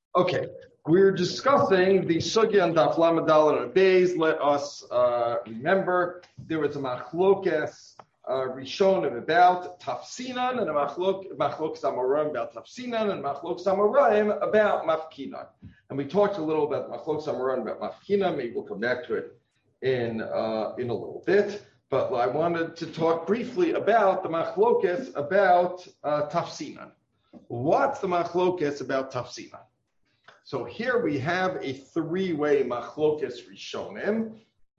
Okay, we're discussing the sugya and Daf Lamed Daled and Beis. Let us remember there was a machlokes rishonim about tafsinan and a machlokes amoraim about tafsinan and machlokes amoraim about mafkinan. And we talked a little about machlokes amoraim about mafkinan. Maybe we'll come back to it in a little bit. But I wanted to talk briefly about the machlokes about tafsinan. What's the machlokes about tafsinan? So here we have a three-way machlokes rishonim.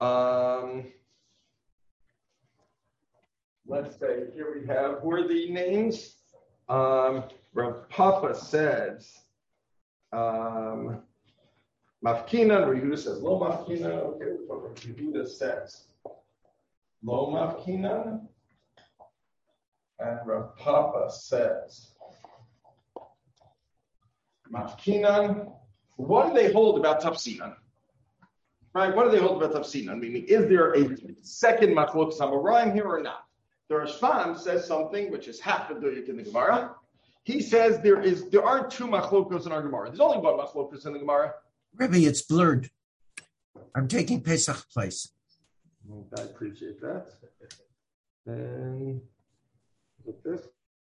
Let's say here we have, who are the names? Rav Papa says mafkinan, Rav Yehuda says lo mafkinan. Okay, what Rav Yehuda says lo mafkinan, and Rav Papa says mafkinan. What do they hold about tafsinan? Right? What do they hold about tafsinan? Meaning, is there a second machlokes amoraim here or not? The Rashbam says something which is half the duyuk in the Gemara. He says there aren't two machlokos in our Gemara. There's only one machlokos in the Gemara. Rebbe, it's blurred. I'm taking Pesach place. I appreciate that. And look this.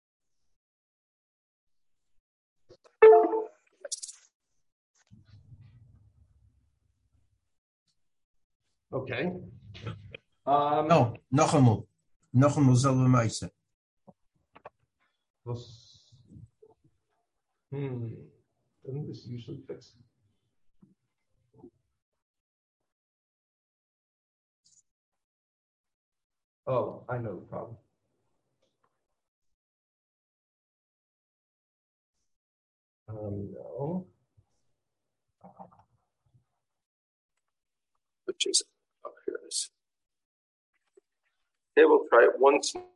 Okay. No, Nochamu Zelvamaisa. Doesn't this usually fix it? Oh, I know the problem. No. Which is up here it is. Okay, we'll try it once more.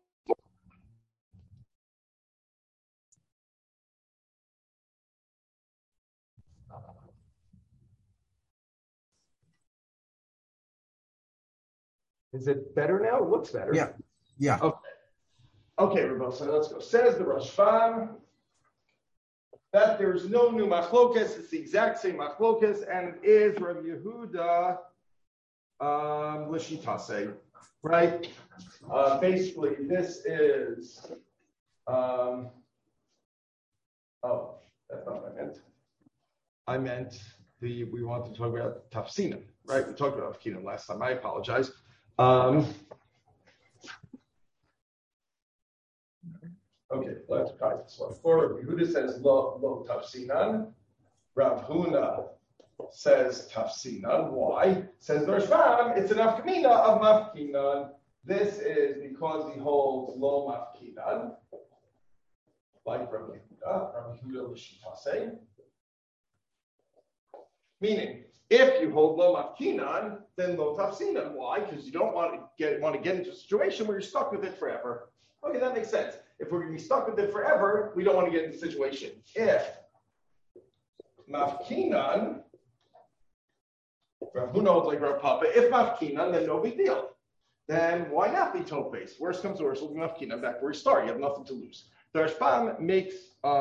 Is it better now? It looks better. Yeah. Okay, Rebbe, so let's go. Says the Rashbam that there's no new machlokes. It's the exact same machlokes, and it is Rav Yehuda l'shitase, right? Basically, this is. That's not what I meant. I meant we want to talk about tafsinan, right? We talked about tafsinan last time. I apologize. Okay, let's try this one. For Rav Yehuda says lo tafsinan. Rav Huna says tafsinan. Why? Says the Rashbam, it's an afkamina of mafkinan. This is because he holds lo mafkinan, like Rav Yehuda l'shitase. Meaning, if you hold lo mafkinan, then lo tafsinan. Why? Because you don't want to get into a situation where you're stuck with it forever. Okay, that makes sense. If we're going to be stuck with it forever, we don't want to get into a situation. If mafkinan, Rav Huna holds like Rav Papa, if mafkinan, then no big deal. Then why not be tov-based? Worst comes to worst, we'll be mafkinan, back where we start. You have nothing to lose. The Rashbam makes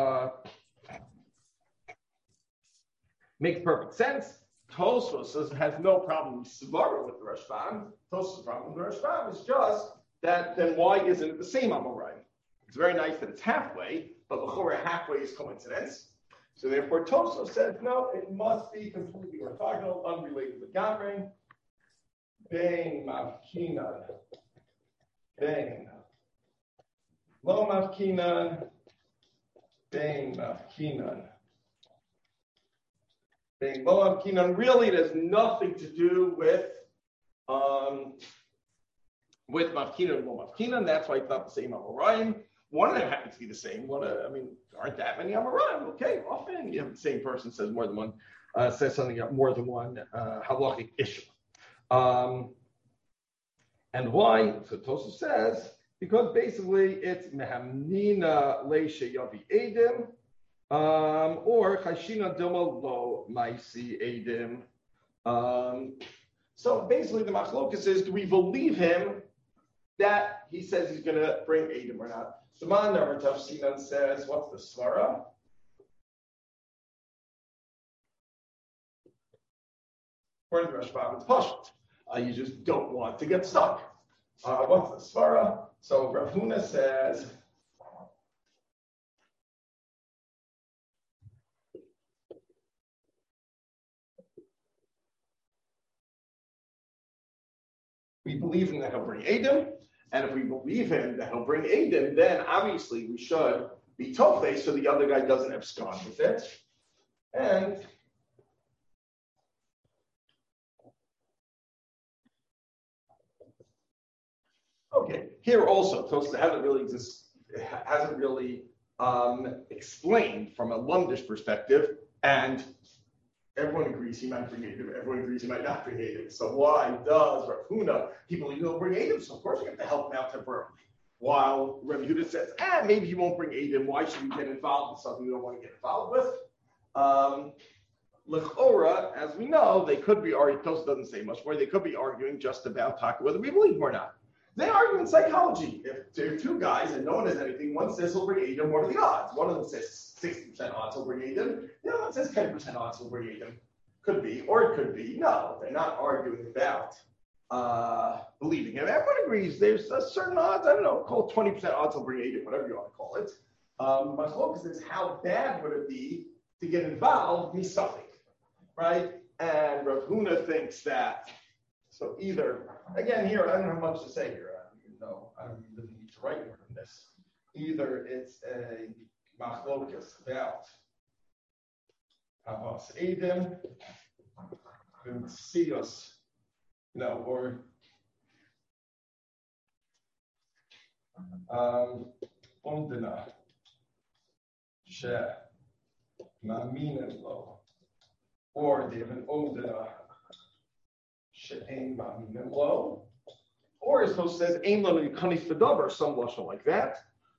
perfect sense. Tosfos has no problem svara with the Rashbam. Tosfos' problem with the Rashbam is just that then why isn't it the same amoraim? It's very nice that it's halfway, but l'chorah halfway is coincidence. So therefore, Tosfos says no, it must be completely orthogonal, unrelated with Gamrein. Bein mafkinan, bein lo mafkinan, bein mafkinan. Lo mafkinan, really it has nothing to do with mafkinan and lo mafkinan. That's why it's not the same amoraim. One of them happens to be the same. Aren't that many amoraim? Okay, often you have the same person says more than one, says something about more than one halachic issue. And why? So Tosfos says because basically it's mehamnina leisha yavi edim. Or Chashina Dilma Lo Maisi Edim. So basically the machlokes is, do we believe him that he says he's going to bring Edim or not? The Man Tafsinan says, what's the svara? According to Rashbam, it's pashut. You just don't want to get stuck. What's the svara? So Rav Huna says, we believe him that he'll bring Edom, and if we believe him that he'll bring Edom, then obviously we should be tofei so the other guy doesn't abscond with it. And okay, here also, Tosfos hasn't really explained from a Lundish perspective, and everyone agrees he might bring Edom, everyone agrees he might not bring Edom. So why does Rav Huna, he believes he'll bring Edom, so of course we have to help him out temporarily. While Rav Yehuda says, maybe he won't bring Edom, why should we get involved in something we don't want to get involved with? L'chora, as we know, they could be arguing, Tosfos doesn't say much more, they could be arguing just about whether we believe him or not. They argue in psychology. If there are two guys and no one has anything, one says he'll bring Edom, what are the odds? One of them says 60% odds he'll bring Edom, the other one says 10% odds he'll bring Edom. Could be, or it could be. No, they're not arguing about believing him. Everyone agrees there's a certain odds, I don't know, call it 20% odds he'll bring Edom, whatever you want to call it. My focus is how bad would it be to get involved, me something, right? And Rav Huna thinks that, so either, again here, I don't have much to say here. I don't really need to write more than this. Either it's a machlokas about Havas Edom, Sios, or Omdana, She, Maminen Lo, or they have an Omdana, She'ain Maminen Lo. Or as Tosfos says, aim lo likanis v'davar, some lashon like that.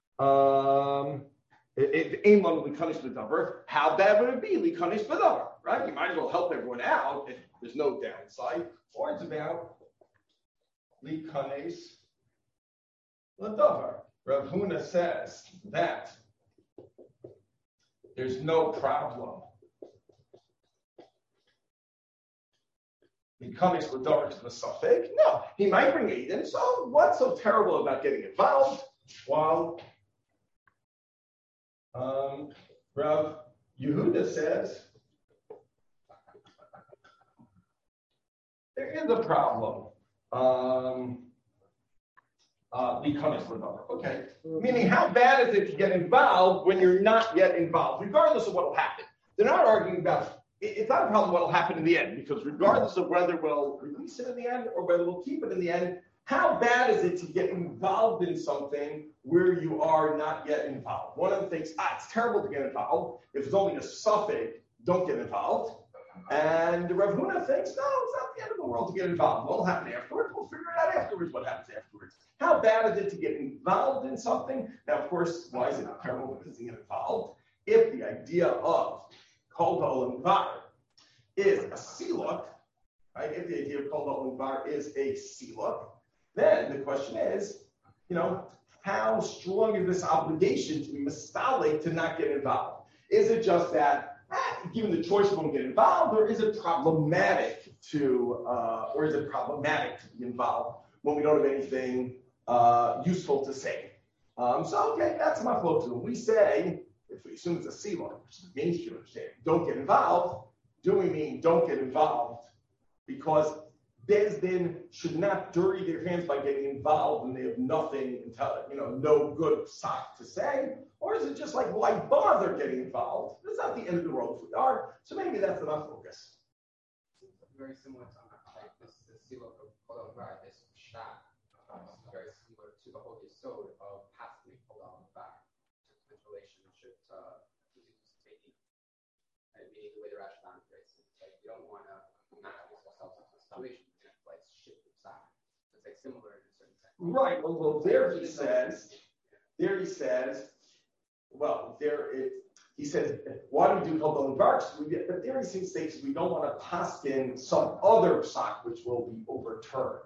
Aim lo likanis v'davar. How bad would it be likanis v'davar? Right? You might as well help everyone out if there's no downside. Or it's about likanis v'davar. Rav Huna says that there's no problem. Likanis v'davar to the suffix. No, he might bring Edom. So what's so terrible about getting involved? While Rav Yehuda says there is a problem. Likanis v'davar. Okay, meaning how bad is it to get involved when you're not yet involved, regardless of what will happen? They're not arguing about. It's not a problem what will happen in the end, because regardless of whether we'll release it in the end or whether we'll keep it in the end, how bad is it to get involved in something where you are not yet involved? One of them thinks, it's terrible to get involved. If it's only a suffix, don't get involved. And Rav Huna thinks, no, it's not the end of the world to get involved. What will happen afterwards? We'll figure it out afterwards what happens afterwards. How bad is it to get involved in something? Now, of course, why is it terrible because you get involved? If the idea of Kol Olam Var is a siluk, right? If the idea of Kol Olam Var is a siluk, then the question is, how strong is this obligation to be mistalik to not get involved? Is it just that, given the choice, we won't get involved, or is it problematic to be involved when we don't have anything useful to say? That's my focus. When we say, if we assume it's a siluk, which is the mainstream understanding, don't get involved, do we mean don't get involved because Beis Din should not dirty their hands by getting involved when they have nothing, no good sock to say? Or is it just like, why bother getting involved? It's not the end of the world if we are. So maybe that's enough focus. Very similar to this siluk of Kol Olam Var, this shot, very similar to the whole yesod of passing Kol Olam Var, this relationship to meaning the way the Rashbam phrase it. It's like we don't want to not have ourselves into a situation like shit aside. It's like similar in a certain sense. Right. Well, there he says, he says, why do we do Kol Olam Var? But there he states we don't want to pass in some other sock which will be overturned.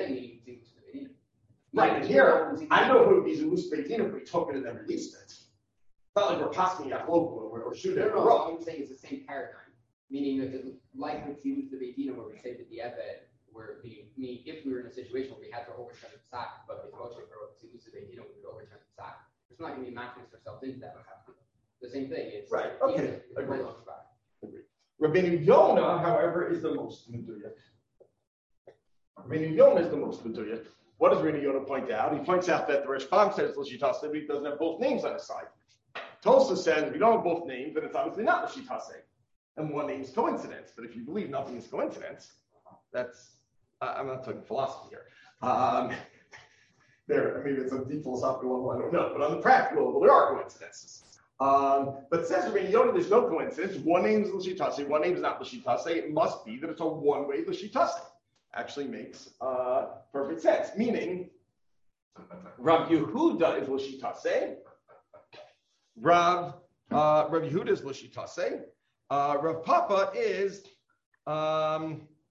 Right, and here, I know who would be Zulus Beitin if we took it and then released it. It's not like we're passing Yachloku or shooting it. No, I'm saying it's the same paradigm. Meaning that, like with Tzilus the Beit Din, where we say that the Eved, meaning if we were in a situation where we had to overturn the Psak, but if Moshe wrote Tzilus the Beit Din, we would overturn the Psak. It's not going to be matching ourselves into that. The same thing. It's right. Okay. Agreed. Agreed. Rabbeinu Yonah, however, is the most meduyak. Rabbeinu Yonah is the most meduyak. What does Rabbeinu Yonah point out? He points out that the Rashbam says L'shitase, but he doesn't have both names on his side. Tosa says if you don't have both names, then it's obviously not L'shitase. And one name is coincidence. But if you believe nothing is coincidence, that's, I'm not talking philosophy here. Maybe it's a deep philosophical level, I don't know. But on the practical level, there are coincidences. But says Rabbeinu Yonah, there's no coincidence. One name is L'shitase, one name is not L'shitase. It must be that it's a one-way L'shitase. Actually makes perfect sense. Meaning, Rav Yehuda is L'shitase. Rav Yehuda is L'shitase. Rav Papa is not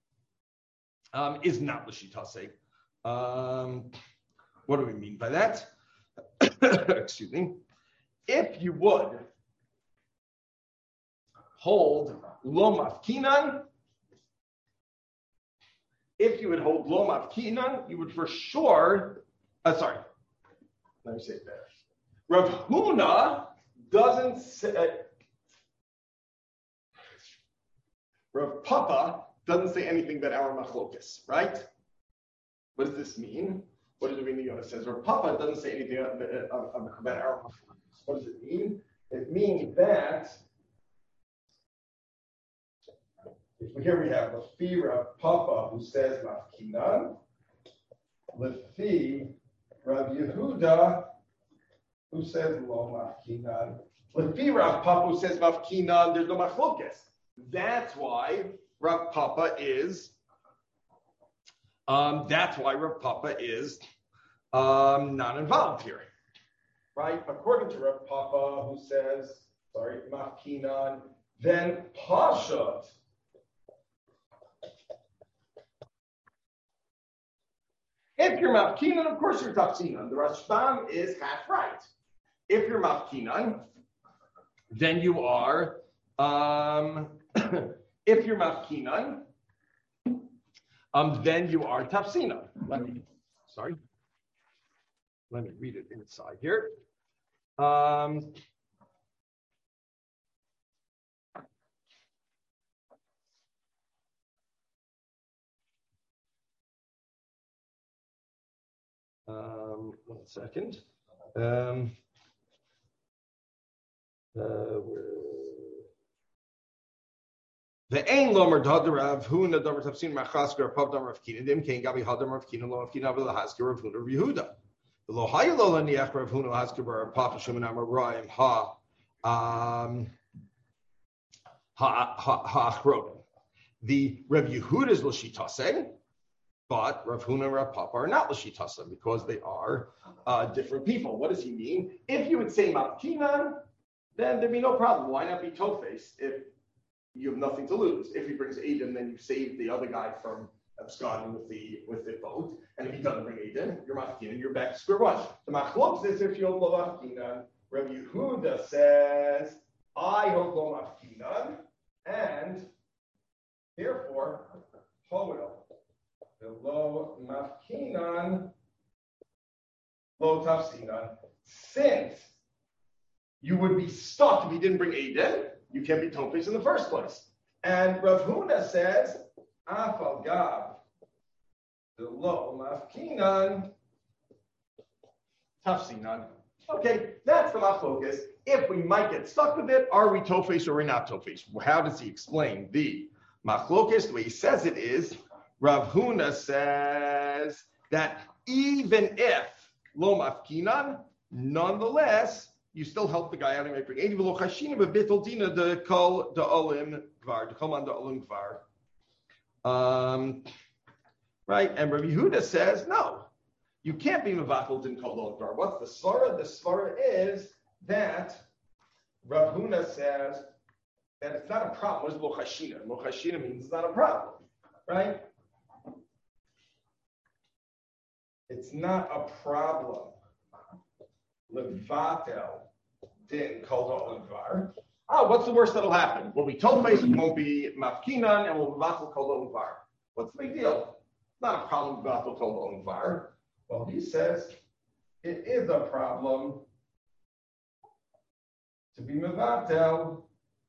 L'shitase. What do we mean by that? Excuse me. If you would hold Lo Mafkinan, if you would hold Lo Mafkinan, you would for sure, let me say it better. Rav Huna doesn't say, Rav Papa doesn't say anything about our machlokas, right? What does this mean? What does it mean? Yonah says Rav Papa doesn't say anything about our machlokas. What does it mean? It means that here we have Lefi Rav Papa who says Mafkinan, Lefi Rav Yehuda who says Lo Mafkinan. Lefi Rav Papa who says Mafkinan, there's no machlokas. That's why Rav Papa is. That's why Rav Papa is not involved here, right? According to Rav Papa, who says, Mafkinan, then Pashat. If you're Mafkinan, of course you're Tafsinan. The Rashbam is half right. If you're Mafkinan, then you are. If you're Mafkinan, then you are Tafsinan. Let me read it inside here. One second. The ain lomer dadarav huna davar tafsin machasker pav davar of kinadim kain gabi hadam of kinan lo of kinav lahasker of huna Yehuda. The lo haylo la niach of huna hasker bar papa shumanam raim ha achrodim. The Rav Yehuda is l'shitase, but Rav Huna and Rav Papa are not l'shitase because they are different people. What does he mean? If you would say Mafkinan, then there'd be no problem. Why not be Tofes if you have nothing to lose? If he brings Aiden, then you save the other guy from absconding with the boat. And if he doesn't bring Aiden, you're Mafkinan, you're back to square one. The Machlok says if you hold Lo Mafkinan, Rav Yehuda says, I hold Lo Mafkinan, and therefore, Hoel, the Lo Mafkinan, Lo Tafsinan, since you would be stuck if you didn't bring Aiden, you can't be Tofes in the first place. And Rav Huna says, Afal Gav, the Lo Mafkinan, Tafsinan. Okay, that's the machlokas. If we might get stuck with it, are we Tofes or are we not Tofes? How does he explain the machlokas? The way he says it is, Rav Huna says that even if Lo Mafkinan, nonetheless, you still help the guy out and make bring 80 v'lo chashina b'bitol dina the kol the olim gvar the kol man the olim gvar. Right, and Rabbi Yehuda says no, you can't be mevatel din kol olim gvar. What's the svara? The svara is that Rav Huna says that it's not a problem. What is lo chashina? Lo chashina means it's not a problem, right? It's not a problem. Levatel din kol ha'olim dvar. what's the worst that'll happen? We'll be tofes, it won't be mafkinan, and we'll be vatal kol var. What's the big deal? It's not a problem with vatal kol var. Well, he says it is a problem to be mevatel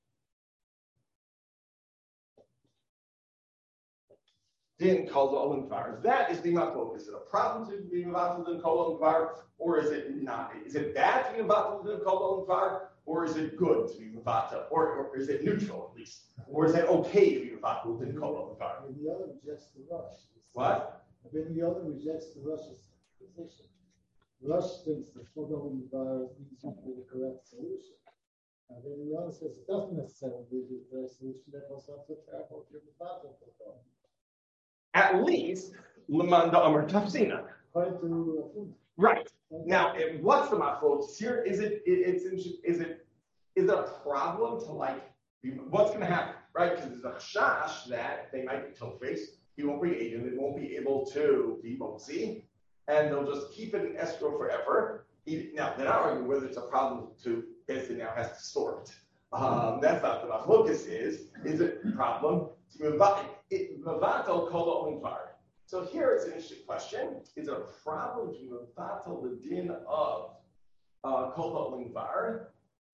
din kol var. That is the maflok. Is it a problem to be mevatel din kol var, or is it not? Is it bad to be mevatel din kol var? Or is it good to be mevatel? Or is it neutral at least? Or is it okay to be mevatel din kol var? And the other rejects the rush. What? Then the other rejects the rush's position. Rush thinks the Kodol Bar is usually the correct solution. And then the other says it doesn't necessarily be the correct solution. That was not so terrible if you're mevatel. At least lemanda amar tafsina. According to Right. Now, what's the maflok here? Is it a problem to what's going to happen, right? Because there's a chash that they might be tofes, he won't be agent, they won't be able to be motzi, and they'll just keep it in escrow forever. Now, they're not arguing whether it's a problem to Bezdin now has to store it. That's not the maflok is it a problem to mevatel kol ha'olam. So here it's an interesting question. Is it a problem to mevatel the din of kol ha'olam var?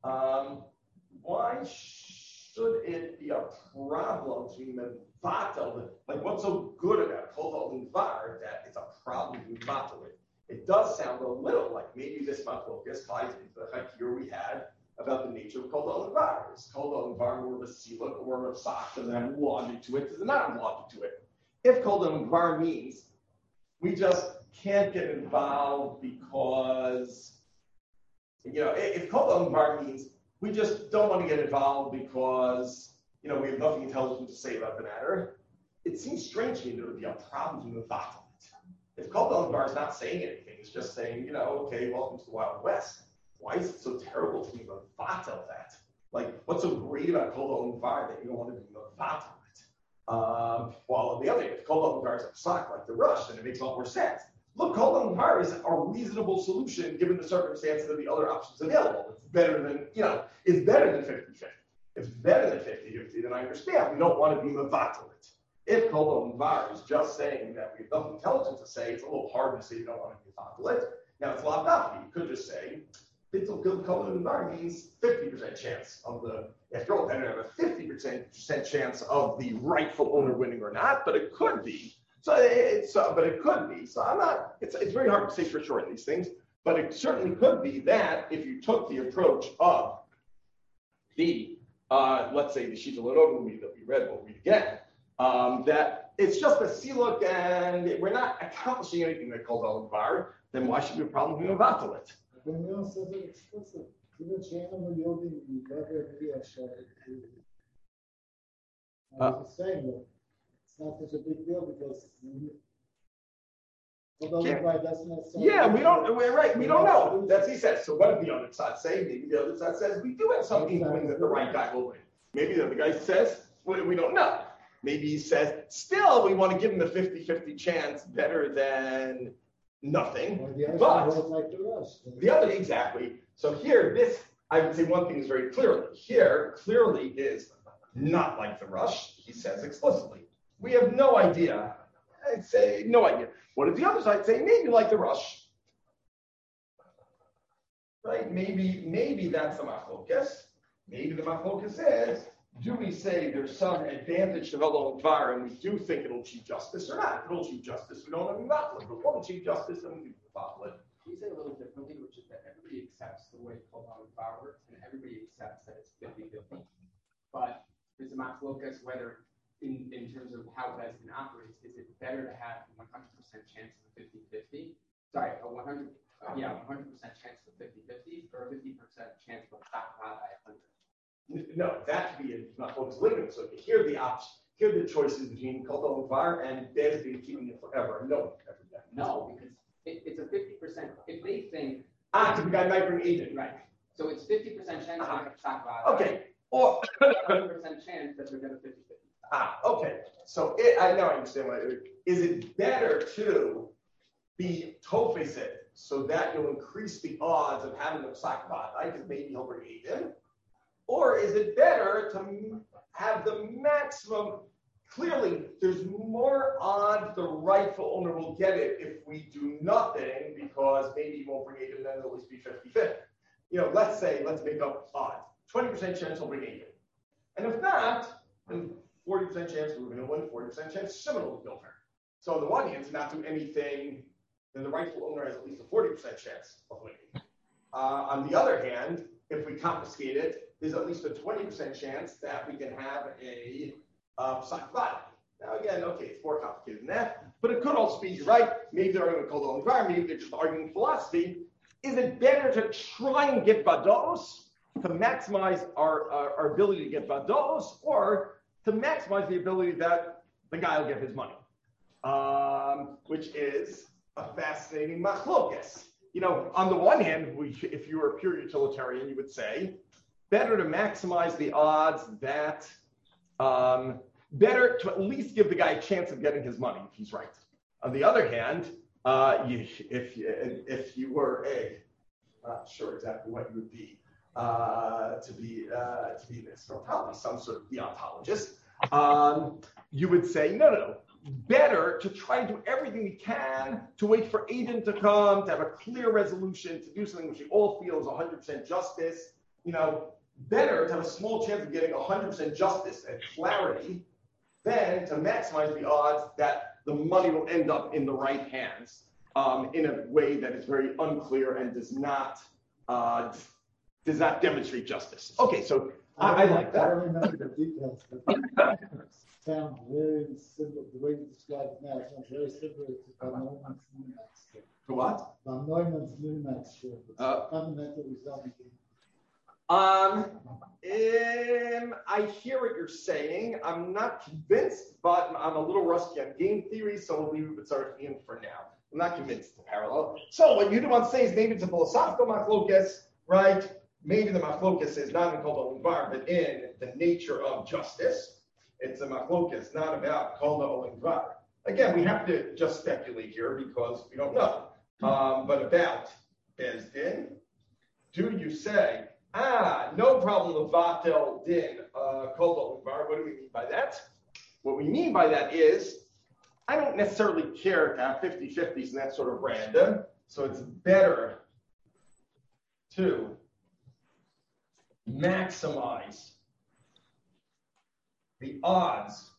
Why should it be a problem to mevatel? Like, what's so good about kol ha'olam var that it's a problem to mevatel it? It does sound a little like maybe this maflokas ties into the hakir we had about the nature of kol ha'olam var. Is kol ha'olam var more of a siluk or more of a sock? Does it have logic to it? Does it not have logic to it? If kol ha'olam var means we just can't get involved because, if kol ha'olam var means we just don't want to get involved because, we have nothing intelligent to say about the matter, it seems strange to me that it would be a problem to mevatel it. If kol ha'olam var is not saying anything, it's just saying, okay, welcome to the Wild West. Why is it so terrible to mevatel that? Like, what's so great about kol ha'olam var that you don't want to be mevatel? While on the other hand, if kol ha'olam var is a psak like the rush, then it makes a lot more sense. Look, kol ha'olam var is a reasonable solution given the circumstances of the other options available. It's better than, it's better than 50-50. If it's better than 50-50, then I understand. We don't want to be mevatel it. If kol ha'olam var is just saying that we have nothing intelligent to say, it's a little hard to say you don't want to be mevatel it. Now, it's lav dafki. You could just say, kol ha'olam var means 50% chance of the, after all, then you have a 50% chance of the rightful owner winning or not, but it could be. But it could be. So I'm not, it's very hard to say for sure in these things, but it certainly could be that if you took the approach of the, let's say the Shita Lenovo movie that we read, we'll read again, that it's just a siluk and we're not accomplishing anything that kol ha'olam var, then why should we have a problem with mevatel it? When you says it explicit, even Shannon will yield in the other I was saying that it's not such a big deal because we're right. We don't know. That's what he says. So what did the other side say? Maybe the other side says we do have some inkling that the right guy will win. Maybe the other guy says we don't know. Maybe he says still we want to give him a 50-50 chance better than nothing. But the other exactly. So here, this I would say one thing is very clearly. Here clearly is not like the rush. He says explicitly. We have no idea. I'd say no idea. What did the other side say? Maybe like the rush. Right? Maybe that's the machlokas. Maybe the machlokas is, do we say there's some advantage to kol ha'olam var and we do think it'll achieve justice or not? If it'll achieve justice, we don't have any mafla. If it won't achieve justice, then we do mafla. We say a little differently, which is that everybody accepts the way kol ha'olam var works and everybody accepts that it's 50-50. But there's a machlokas whether in terms of how Bezdin operates, is it better to have 100% chance of a 50-50? Sorry, a 100% chance of a 50-50 or a 50% chance of a psak by 100? No, that could be a machlokas ligament. So here are the options. Here are the choices between kol ha'olam var and Bezdin keeping it forever. No, because it's a 50%. If they think because the guy might bring agent, right? So it's 50% chance of a psak by. Okay, or 100% chance that they're going to 50-50. Okay. So I now understand why. Is it better to be tofeset so that you'll increase the odds of having a psak vadai because maybe he'll bring agent? Or is it better to have the maximum? Clearly, there's more odds the rightful owner will get it if we do nothing, because maybe he won't bring 8, and then it'll at least be 50-50. Let's make up odds. 20% chance he'll bring 8. And if not, then 40% chance we're going to win, 40% chance Shimon will kill her. So on the one hand, to not do anything, then the rightful owner has at least a 40% chance of winning. On the other hand, if we confiscate it, there's at least a 20% chance that we can have a psak vada. Now again, okay, it's more complicated than that, but it could also be, you're right, maybe they're arguing called the environment, maybe they're just arguing philosophy. Is it better to try and get vados, to maximize our ability to get vados, or to maximize the ability that the guy will get his money? Which is a fascinating machlokes. On the one hand, if you were a pure utilitarian, you would say, better to maximize the odds that, better to at least give the guy a chance of getting his money if he's right. On the other hand, if you were not sure exactly what you would be, to be this, or probably some sort of deontologist, you would say, no. Better to try and do everything we can to wait for Aiden to come, to have a clear resolution, to do something which we all feel is 100% justice. Better to have a small chance of getting 100% justice and clarity than to maximize the odds that the money will end up in the right hands in a way that is very unclear and does not demonstrate justice. Okay, so I like that. I don't remember the details, but sounds very similar. The way you describe it now sounds very similar to Van Neumann's Numax. To what? Van Neumann's Numax. Fundamental result. I hear what you're saying. I'm not convinced, but I'm a little rusty on game theory, so we'll leave it with Tzarchian for now. I'm not convinced it's a parallel. So what you want to say is maybe it's a philosophical machlokes, right? Maybe the machlokes is not in kol ha'olvar, but in the nature of justice. It's a machlokes, not about kol ha'olvar. Again, we have to just speculate here because we don't know. But about Beis Din, do you say, no problem, levatel din kol ha'olvar? What do we mean by that? What we mean by that is, I don't necessarily care to have 50-50s and that sort of random, so it's better to maximize the odds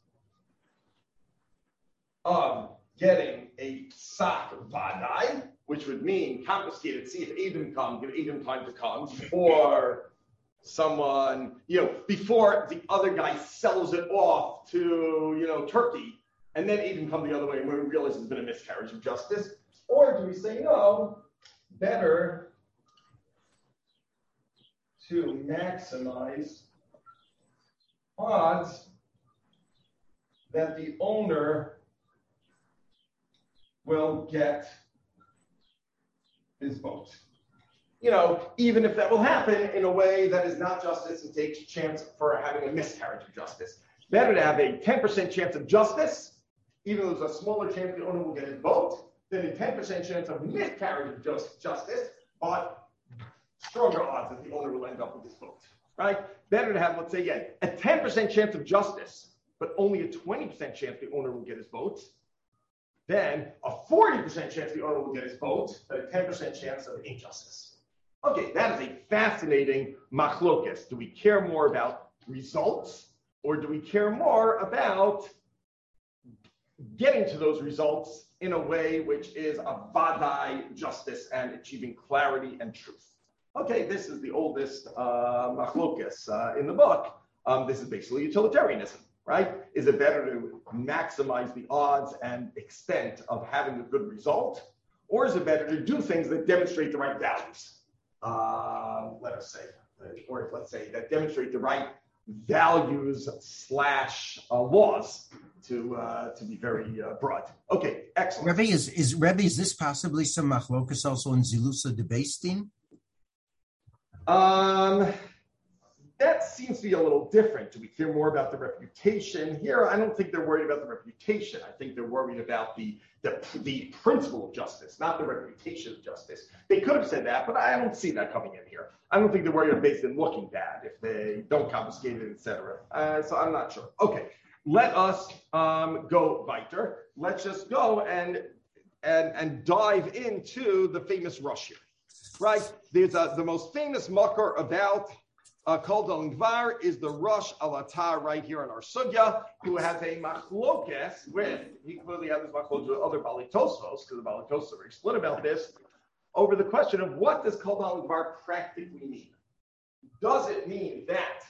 of getting a psak vadai, which would mean confiscate it, see if Adam comes, give Adam time to come, or someone, before the other guy sells it off to, Turkey, and then Adam come the other way when we realize there's been a miscarriage of justice. Or do we say, no, better to maximize odds that the owner will get his vote. Even if that will happen in a way that is not justice and takes chance for having a miscarriage of justice. Better to have a 10% chance of justice, even though there's a smaller chance the owner will get his vote, than a 10% chance of miscarriage of justice, but stronger odds that the owner will end up with his vote. Right? Better to have, let's say, again, a 10% chance of justice, but only a 20% chance the owner will get his vote, then a 40% chance the owner will get his vote, but a 10% chance of injustice. Okay, that is a fascinating machlokes. Do we care more about results, or do we care more about getting to those results in a way which is a vadai justice and achieving clarity and truth? Okay, this is the oldest machlokes in the book. This is basically utilitarianism, right? Is it better to maximize the odds and extent of having a good result, or is it better to do things that demonstrate the right values? Let's say that demonstrate the right values / laws to be very broad. Okay, excellent. Rebbe, is this possibly some machlokas also in Zilusa de Beis Din? that seems to be a little different. Do we care more about the reputation? Here, I don't think they're worried about the reputation. I think they're worried about the principle of justice, not the reputation of justice. They could have said that, but I don't see that coming in here. I don't think they're worried about based on looking bad if they don't confiscate it, etc. So I'm not sure. Okay, let us go weiter. Let's just go and dive into the famous rush here. Right? There's the most famous makar about Kol Dal Ngvar is the Rosh Alatar right here in our sugya, who has a machlokes with, he clearly has this machlokes with other Bali Tosfos, because the Bali Tosfos are very split about this, over the question of what does Kol Dal Ngvar practically mean? Does it mean that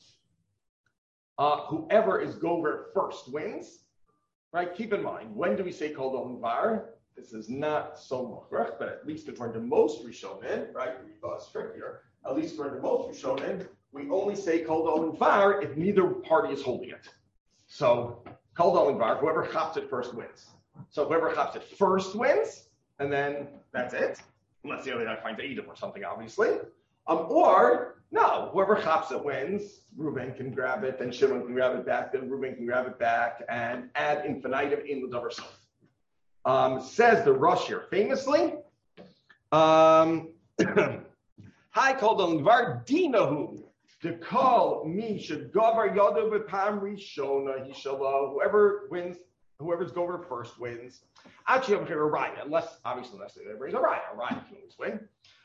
whoever is gover first wins? Right? Keep in mind, when do we say Kol Dal Ngvar? This is not so mochrach, but at least according to most Rishonim, right? It's trickier. At least according to most Rishonim, we only say Kol Dal Ngvar if neither party is holding it. So Kol Dal Ngvar, whoever chaps it first wins. So whoever chaps it first wins, and then that's it. Unless the other guy finds Edom or something, obviously. Or no, whoever chaps it wins. Reuben can grab it, then Shimon can grab it back, then Reuben can grab it back, and ad infinitum in the davar sof. Says the Rosh here famously, Hi Kol Dal Ngvar dinahu to call me should gavar yadu b'pam rishona hishala. Whoever's gover first wins. Actually, I'm here a riot, unless they raise a riot. A riot can always win.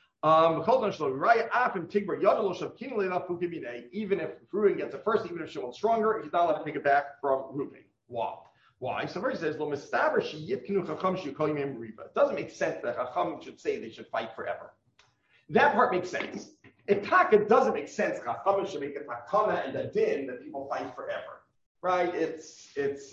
Even if Reuben gets it first, even if Shimon's stronger, he's not allowed to take it back from Reuben. Why? So first he says, it doesn't make sense that Chacham should say they should fight forever. That part makes sense. If Taka doesn't make sense, Chacham should make a takana and a din that people fight forever. Right? It's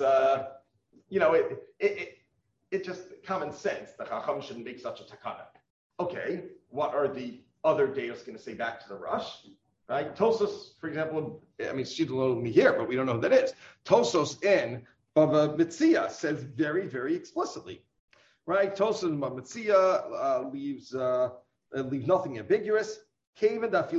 just common sense that Chacham shouldn't make such a takana. Okay, what are the other deos going to say back to the Rush? Right? Tosos, for example, she's a little me here, but we don't know who that is. Tosos in Bava Metzia says very, very explicitly, right? Tosos in Bava Metzia leaves nothing ambiguous. Even if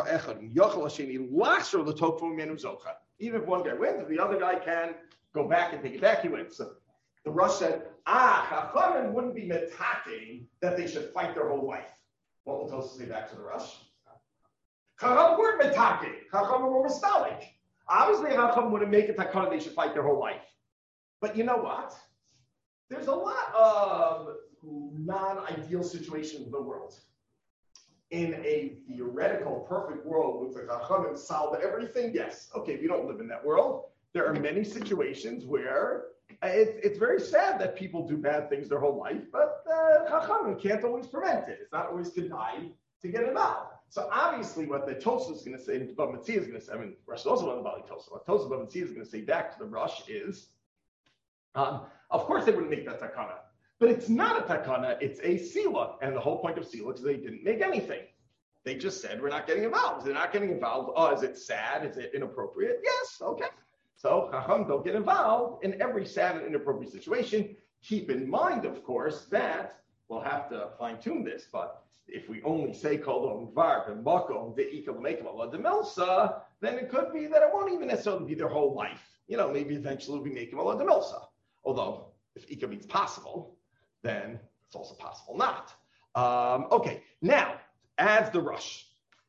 one guy wins, the other guy can go back and take it back, he wins. So the Rush said, Chachamim wouldn't be metaking that they should fight their whole life. What will Tosos say back to the Rush? Chacham weren't metaking. Chacham were mistalik. Obviously, Chacham wouldn't make it takana they should fight their whole life. But you know what? There's a lot of non-ideal situations in the world. In a theoretical, perfect world with the Chachamim solve everything, yes. Okay, we don't live in that world. There are many situations where it's very sad that people do bad things their whole life, but Chachamim can't always prevent it. It's not always denied to get involved. So obviously what the Tosfos is going to say, Bava Metzia is going to say, Rush is also on the Bali Tosfos. What Tosfos Bava Metzia is going to say back to the Rush is, of course they wouldn't make that takana. But it's not a takana, it's a sila. And the whole point of sila is they didn't make anything. They just said, we're not getting involved. They're not getting involved. Oh, is it sad? Is it inappropriate? Yes, okay. So Chacham don't get involved in every sad and inappropriate situation. Keep in mind, of course, that we'll have to fine-tune this, but if we only say Kol Dal Ngvar, B'makom, Ve'ika L'mekim Ala Demilsa, then it could be that it won't even necessarily be their whole life. Maybe eventually we make him Ala Demilsa. Although, if Ika means possible, then it's also possible not. Okay, now, adds the Rush.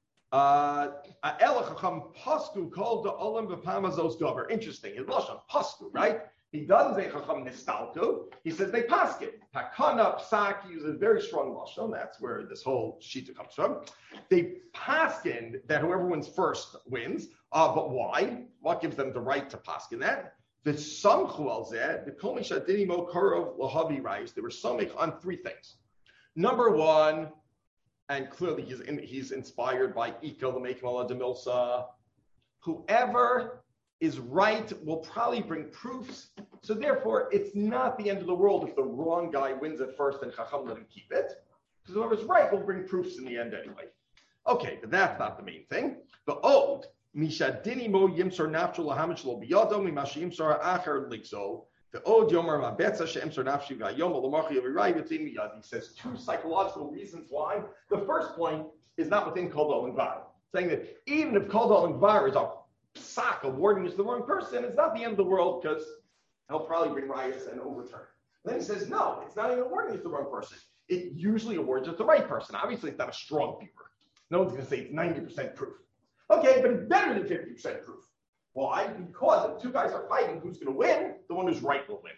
Interesting. His lashon pasku, right? He doesn't say chacham nistalku. He says they paskin. Takana psak uses very strong lashon. That's where this whole shita comes from. They paskin that whoever wins first wins. But why? What gives them the right to paskin that? The samchu al zeh, the kol mishadini mo karov lahavi rais. There were samich on three things. Number one. And clearly he's inspired by Ika L'mekim Ala Demilsa. Whoever is right will probably bring proofs. So therefore, it's not the end of the world if the wrong guy wins it first and Chacham let him keep it. Because whoever's right will bring proofs in the end anyway. Okay, but that's not the main thing. The Ode, Mishadini Mo Yimsar Nafshul Lahamich Lo Biyado Mimash Yimsar Acher Ligzo. The Od Yomer Mabetza She'emsar Nafshi V'Yom L'Machi Yavirai V'Tzin Miyad. He says two psychological reasons why. The first point is not within Kol Dal Ngvar. saying that even if Kol Dal and Gvar is a psak awarding this to the wrong person, it's not the end of the world because he'll probably bring riots and overturn. And then he says, no, it's not even awarding it to the wrong person. It usually awards it to the right person. Obviously, it's not a strong beaver. No one's going to say it's 90% proof. Okay, but it's better than 50% proof. Why? Because if two guys are fighting, who's going to win? The one who's right will win.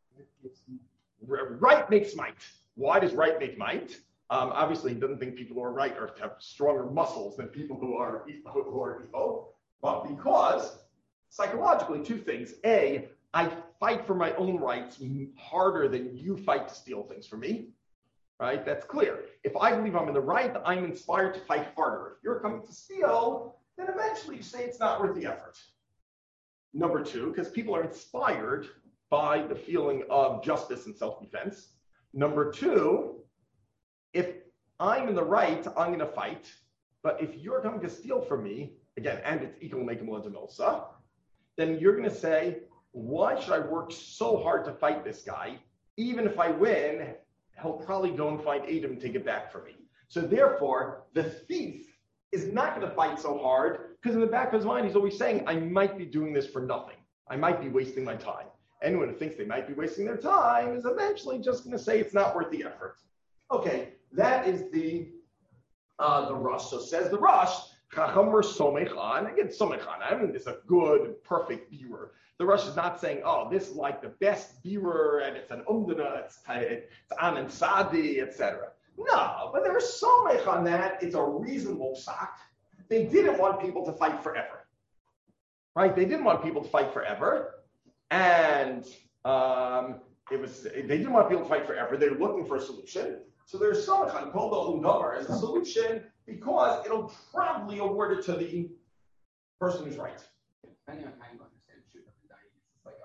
Right makes might. Why does right make might? Obviously, he doesn't think people who are right have stronger muscles than people who are evil. But because psychologically, two things. A, I fight for my own rights harder than you fight to steal things from me. Right? That's clear. If I believe I'm in the right, I'm inspired to fight harder. If you're coming to steal, then eventually you say it's not worth the effort. Number two, because people are inspired by the feeling of justice and self-defense. Number two, if I'm in the right, I'm going to fight. But if you're coming to steal from me, again, and it's equal make milsa, then you're going to say, why should I work so hard to fight this guy? Even if I win, he'll probably go and find Adam and take it back from me. So therefore, the thief is not going to fight so hard because in the back of his mind, he's always saying, I might be doing this for nothing. I might be wasting my time. Anyone who thinks they might be wasting their time is eventually just going to say it's not worth the effort. Okay, that is the Rush. So says the Rush, Chachamr Somechan. Again, Somechan, I mean, it's a good, perfect beaver. The Rush is not saying, oh, this is like the best beaver, and it's an umdana, it's anan sadi, etc. No, but there's Somech on that. It's a reasonable psak. They didn't want people to fight forever. Right? They didn't want people to fight forever. And they didn't want people to fight forever. They were looking for a solution. So there's Somech on Kol Dal Umdavar as a solution because it'll probably award it to the person who's right. Depending on how you understand shoot of the dying, it's like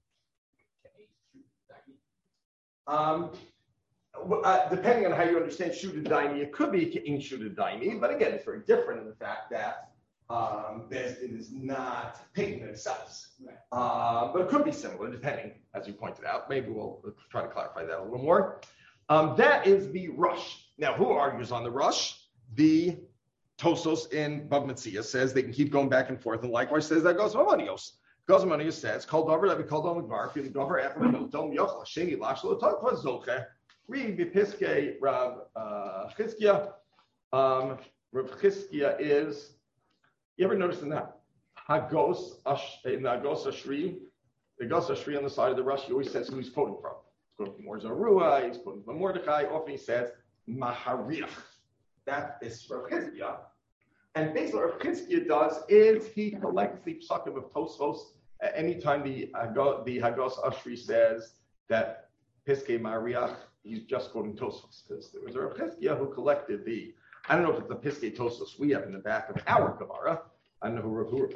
a shoot depending on how you understand shooted daini, it could be in shooted daini, but again, it's very different in the fact that it is not paid in themselves. Right. But it could be similar, depending, as you pointed out. Maybe we'll try to clarify that a little more. That is the Rush. Now, who argues on the Rush? The Tosos in Bava Metzia says they can keep going back and forth, and likewise says that Gosma Manios. Gosma Manios says, "Called over that we called on Gvar, feeling over after the Milton Yochel Sheni Lashlo Tokva Zolche." Read Bipiske Rav Chizkia. Rav Chizkia is. You ever notice in that Hagos Ashri, the Gos Ashri on the side of the Rush? He always says who he's quoting from. He's quoting from Morzarua. He's quoting from Mordechai. Often he says Mahariach. That is Rav Chizkia. And basically what Rav Chizkia does is he collects the psakim of Tosfos. Anytime the Hagos Ashri says that Piskei Mariach, he's just quoting Tosfos because there was a Rav Chizkia who collected the. I don't know if it's the Piskei Tosfos we have in the back of our Gemara. I don't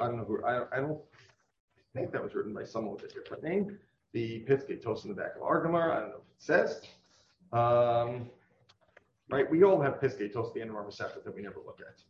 think that was written by someone with a different name. The Piskei Tosfos in the back of our Gemara. I don't know if it says. Right, we all have Piskei Tosfos at the end of our Masechet that we never look at.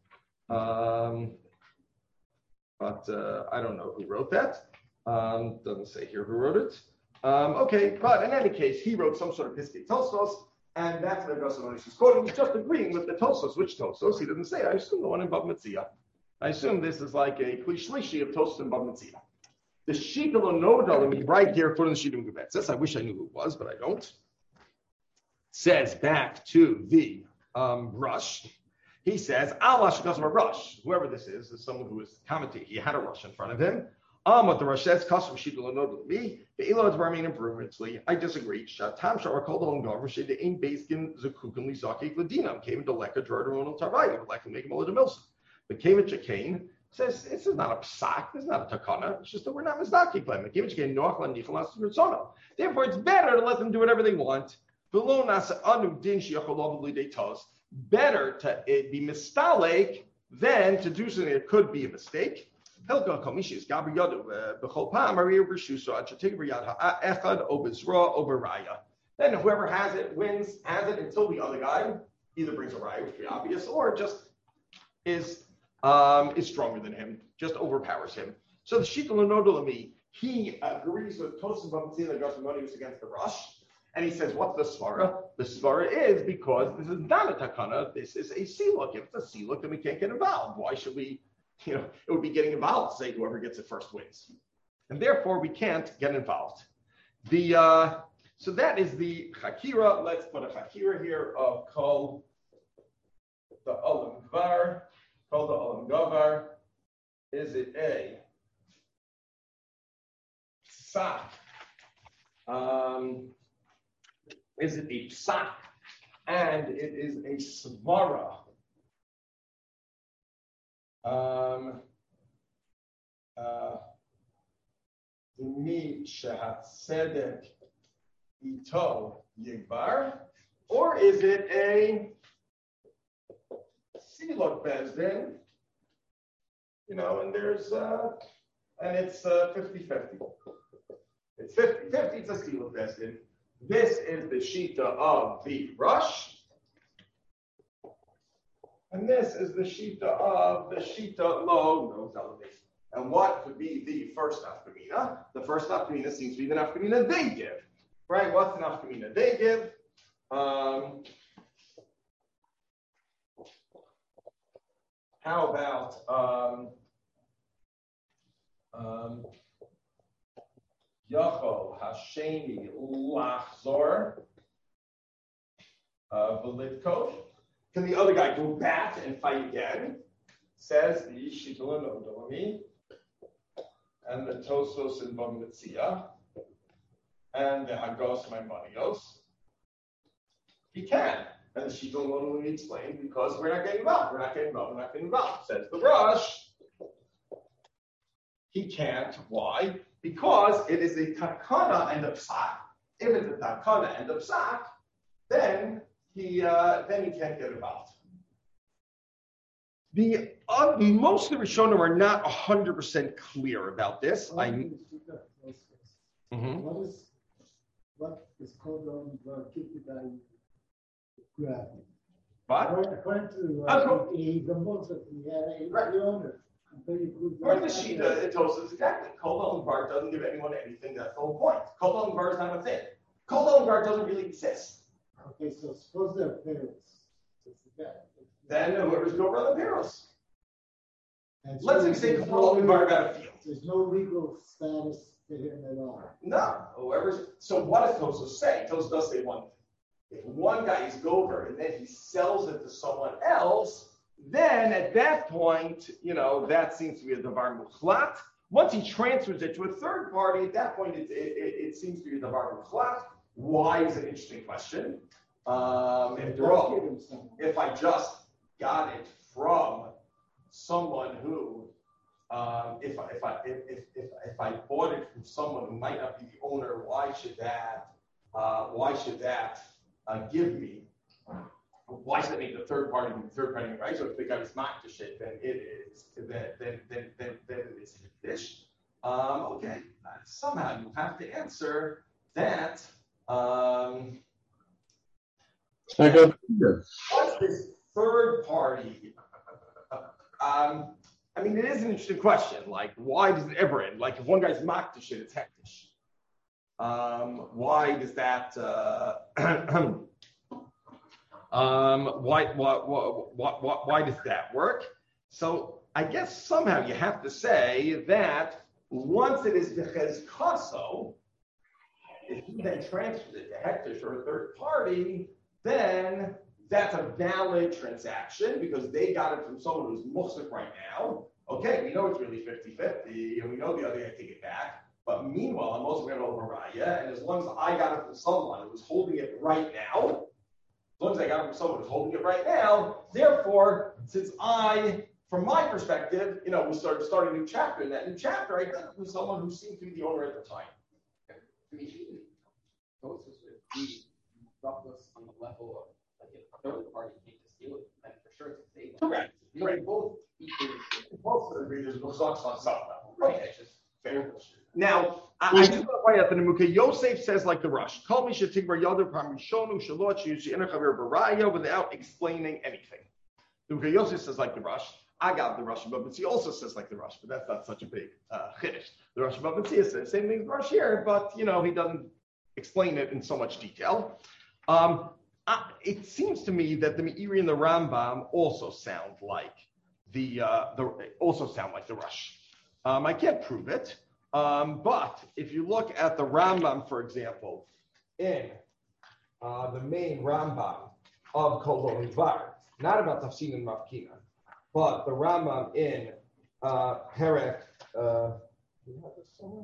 But I don't know who wrote that. Doesn't say here who wrote it. Okay, but in any case, he wrote some sort of Piskei Tosfos, and that's what Gosman is quoting. He's just agreeing with the Tosfos. Which Tosfos? He doesn't say. I assume the one in Bava Metzia. I assume this is like a klishlishi of Tosfos in Bava Metzia. The Shitalo Nodal, right here, for the Shidim Gebetzes. I wish I knew who it was, but I don't. Says back to the Rush. He says, Allah Shekasam Rush. Whoever this is someone who is commentating. He had a Rush in front of him. What the Rush says, Kasam Shitalo Nodal me. The Elod's Barmain improvements. I disagree. Shatam Shar called on Gomer. She the ain Baskin Zakukan Lizaki Ladinam came to Leka Jordan Tarai, like to make him a little Milson. But came at Chicane. Says this is not a psak, this is not a takana. It's just that we're not mizdaki claim. Therefore, it's better to let them do whatever they want. Better to be mistalek than to do something that could be a mistake. Then whoever has it wins, has it until the other guy either brings a raya, which would be obvious, or just is stronger than him, just overpowers him. So the Shitla Nodolami, he agrees with Tosin Bamtzina Gosmoni was against the Rush, And he says, what's the svara? The svara is because this is not a takana, this is a siluk. If it's a siluk, then we can't get involved. Why should we, it would be getting involved to say whoever gets it first wins. And therefore, we can't get involved. So that is the chakira. Let's put a chakira here of kol the olam gvar. Kol the olam gavar. Is it a psak? Is it a psak? And it is a svara. Mi shehat sedek ito yigbar, or is it a siluk bezdin? And there's and it's 50-50. It's 50-50. It's a siluk bezdin. This is the shita of the rush, and this is the shita of the shita lo elevation. And what could be the first nafkamina? The first nafkamina seems to be the nafkamina they give. Right? What's the nafkamina they give? How about Yachol Hashemi Lachzor Velitkov? Can the other guy go back and fight again? Says the Shidul Odolami and the Tosos and Bamitzia and the Hagos Maimonios. He can. And the Shidul Odolami explained because we're not getting involved. Says the Rush. He can't. Why? Because it is a takana and a psak. If it's a takana and a psak, then he can't get involved. Most of the Rishonim are not 100% clear about this. What is called on the grab? What? According to the most of the owner. According to Shita, it tells us exactly. Kol Olam Bar doesn't give anyone anything. That's the whole point. Kol Olam Bar is not a thing. Kol Olam Bar doesn't really exist. Okay, so suppose they're parents. Then whoever's going to run the paros. Let's say Kol Olam Bar got a field. There's no legal status to him at all. No, so what does Tosos say? Tosos does say one thing. If one guy is gover and then he sells it to someone else, then at that point, that seems to be a davar muchlat. Once he transfers it to a third party, at that point, it seems to be a davar muchlat. Why is an interesting question. After all, if I just got it from someone who, if I bought it from someone who might not be the owner, why should that give me? Why should it make the third party right? So if the guy is not to shit, then it is dish. Okay. Somehow you have to answer that. What's this third party? It is an interesting question. Like, why does it ever end? Like, if one guy's mocked to shit, it's hektish. Why does that? Why does that work? So I guess somehow you have to say that once it is V'chez Kaso, if he then transfers it to hektish or a third party, then that's a valid transaction because they got it from someone who's muhsik right now. Okay, we know it's really 50-50, and we know the other guy take it back. But meanwhile, I'm also going to overraya, and as long as I got it from someone who's holding it right now, as long as I got it from someone who's holding it right now, therefore, since from my perspective, we start a new chapter. In that new chapter, I got it from someone who seemed to be the owner at the time. Those would be roughness on the level of, like, if a third party came to steal it, then for sure it's a thing. Correct. Both equally. Both agree there's no sucks on some level. Right. It's just fair. Now, I just want to point out that the Mukha Yosef says like the Rush. Call me Shatigbar Yoder Pamishonu Shalot Shinachavir Baraya without explaining anything. The Mukha Yosef says like the Rush. I got the Rush Babitzi he also says like the Rush, but that's not such a big chiddush. The Rush Babitzi says the same thing as the Rush here, but he doesn't explain it in so much detail. It seems to me that the Meiri and the Rambam also sound like the Rush. I can't prove it, but if you look at the Rambam, for example, in the main Rambam of Kol Bamidbar, not about Tafsin and Mafkina, but the Rambam in Perek. Do you have this somewhere?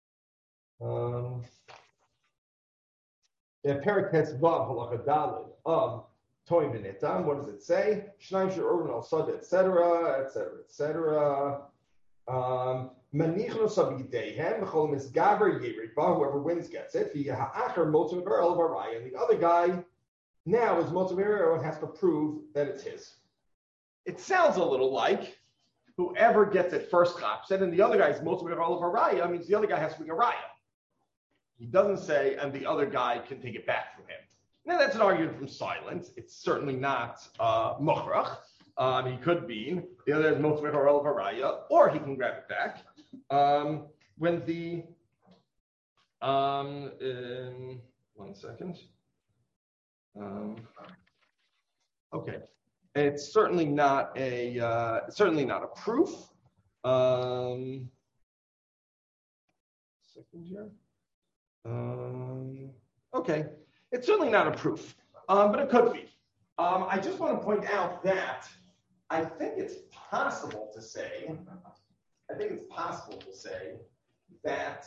Perek Tetzvav Halacha Daled of Toim V'Nitam. What does it say? Shnaim she'orven al Sada, etc., etc., etc. Manichno Sabideihem B'Chol Misgaber Yeriba. Whoever wins gets it. V'Ha'acher Motzim El Varaya, and the other guy now is Motzim and has to prove that it's his. It sounds a little like whoever gets it first chaps it, and the other guy is Motzim El Varaya. Means the other guy has to bring a raya. He doesn't say, and the other guy can take it back from him. Now, that's an argument from silence. It's certainly not mochrach. He could be. The other is motzveh harel varaya, or he can grab it back. When the... one second. Okay. It's certainly not a proof. Second here. Okay, it's certainly not a proof, but it could be. I just want to point out that I think it's possible to say that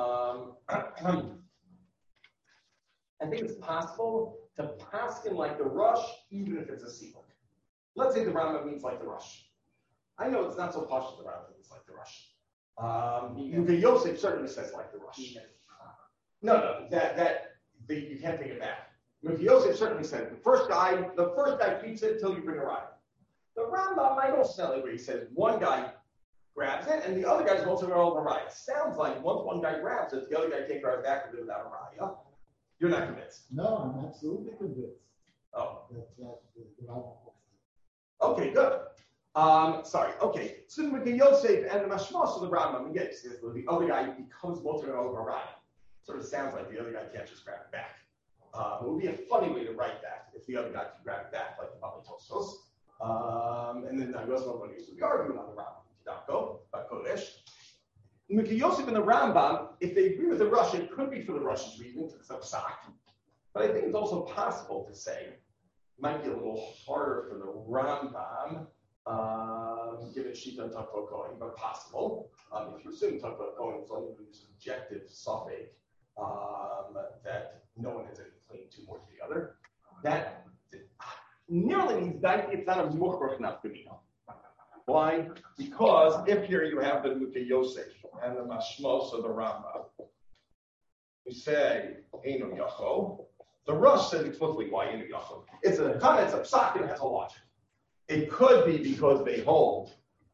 I think it's possible to paskin like the rush, even if it's a sequel. Let's say the Rambam means like the rush. I know it's not so posh that the Rambam means like the rush. Yuka Yosef certainly says like the rush. No, that you can't take it back. Yuka Yosef certainly said the first guy keeps it until you bring a ride. The Rambam, I don't smell it where he says one guy grabs it and the other guy's also going to hold a raya. Sounds like once one guy grabs it, the other guy can't grab it back without a raya. You're not convinced? No, I'm absolutely convinced. Oh. The Rambam. Okay, good. Sorry. Okay. So with the Yosef and the Mashmas of the Rambam, again, the other guy becomes motor over raya. Sort of sounds like the other guy can't just grab it back. It would be a funny way to write that if the other guy can grab it back, like the Bali Tosfos. And then Nagos Mabani would be arguing on the Rambam, Tidako, by Kodesh. Miki Yosef and the Rambam, if they agree with the Rush, it could be for the Russians reason, because it's Psak. But I think it's also possible to say, it might be a little harder for the Rambam, given Shita and Takva going, but possible. If you assume Takva going is only an objective suffix, that no one has any claim to more to the other, that nearly means that it's not a mukhbach nafkamina. Why? Because if here you have the Mukha Yosef and the Mashmos of the Rambam, you say Eino Yacho. The Rush says explicitly why Eino Yacho. It's a kind of it's a psak and it has a logic. It could be because they hold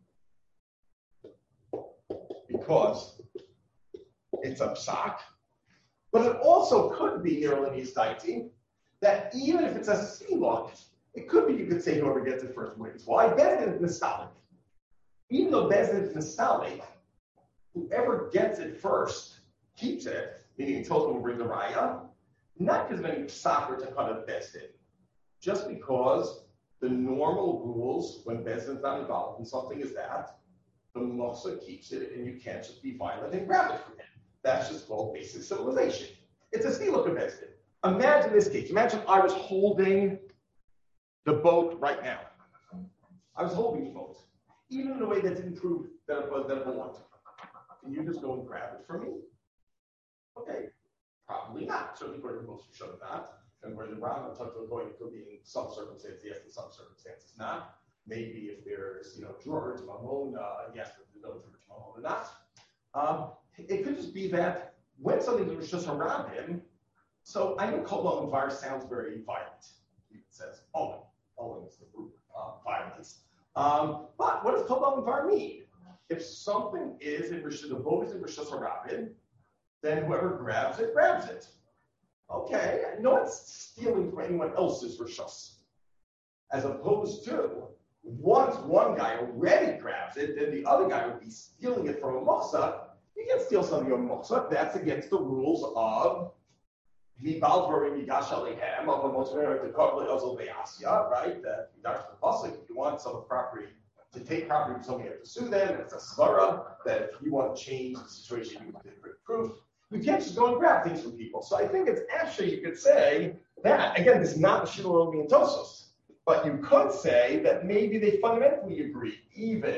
because it's a psak, but it also could be Nirlanis Daiti that even if it's a silok, it could be you could say whoever gets it first wins. Why? Bezdin is nostalgic. Even though Bezdin is nostalgic, whoever gets it first keeps it, meaning until someone brings the raya, not because of any soccer to cut of Bezdin, just because the normal rules when Bezdin's not involved in something is that the Mosa keeps it and you can't just be violent and grab it from him. That's just called basic civilization. It's a stiluk of Bezdin. Imagine this case. Imagine I was holding the boat right now. I was holding the boat. Even in a way that didn't prove that it belonged to me. Can you just go and grab it from me? Okay. Probably not. Certainly according to most show not. And where the Rambam talks about going, it could be in some circumstances, yes, in some circumstances not. Maybe if there's, George Mamon, yes, if there's no George Mamon or not. It could just be that when something was just around him, so I know Kol Var sounds very violent. It says, Owen is the root of violence. But what does Kol Var mean? If something is in Rishus, the boat is in Rishus Harabim, then whoever grabs it, grabs it. Okay, no one's stealing from anyone else's Rishus. As opposed to, once one guy already grabs it, then the other guy would be stealing it from a Mochsa. You can't steal something from a Mochsa. That's against the rules of right? That if you want some property to take property from somebody, you have to sue them. It's a svara that if you want to change the situation, you have to bring proof. You can't just go and grab things from people. So I think it's actually, you could say that, again, this is not the Shilo Robi and Tosos, but you could say that maybe they fundamentally agree, even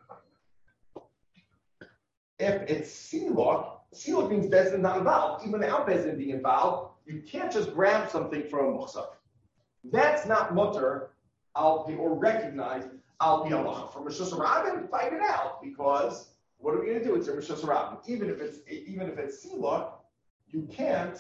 if it's Silok. Silok means Bezdin not involved. Even without Bezdin being involved, you can't just grab something from Muhsaf. That's not mutter, or recognized al-pi halacha. From Rosh Hashanah, find it out, because what are we going to do? It's a Rosh Hashanah. Even if it's Silok, you can't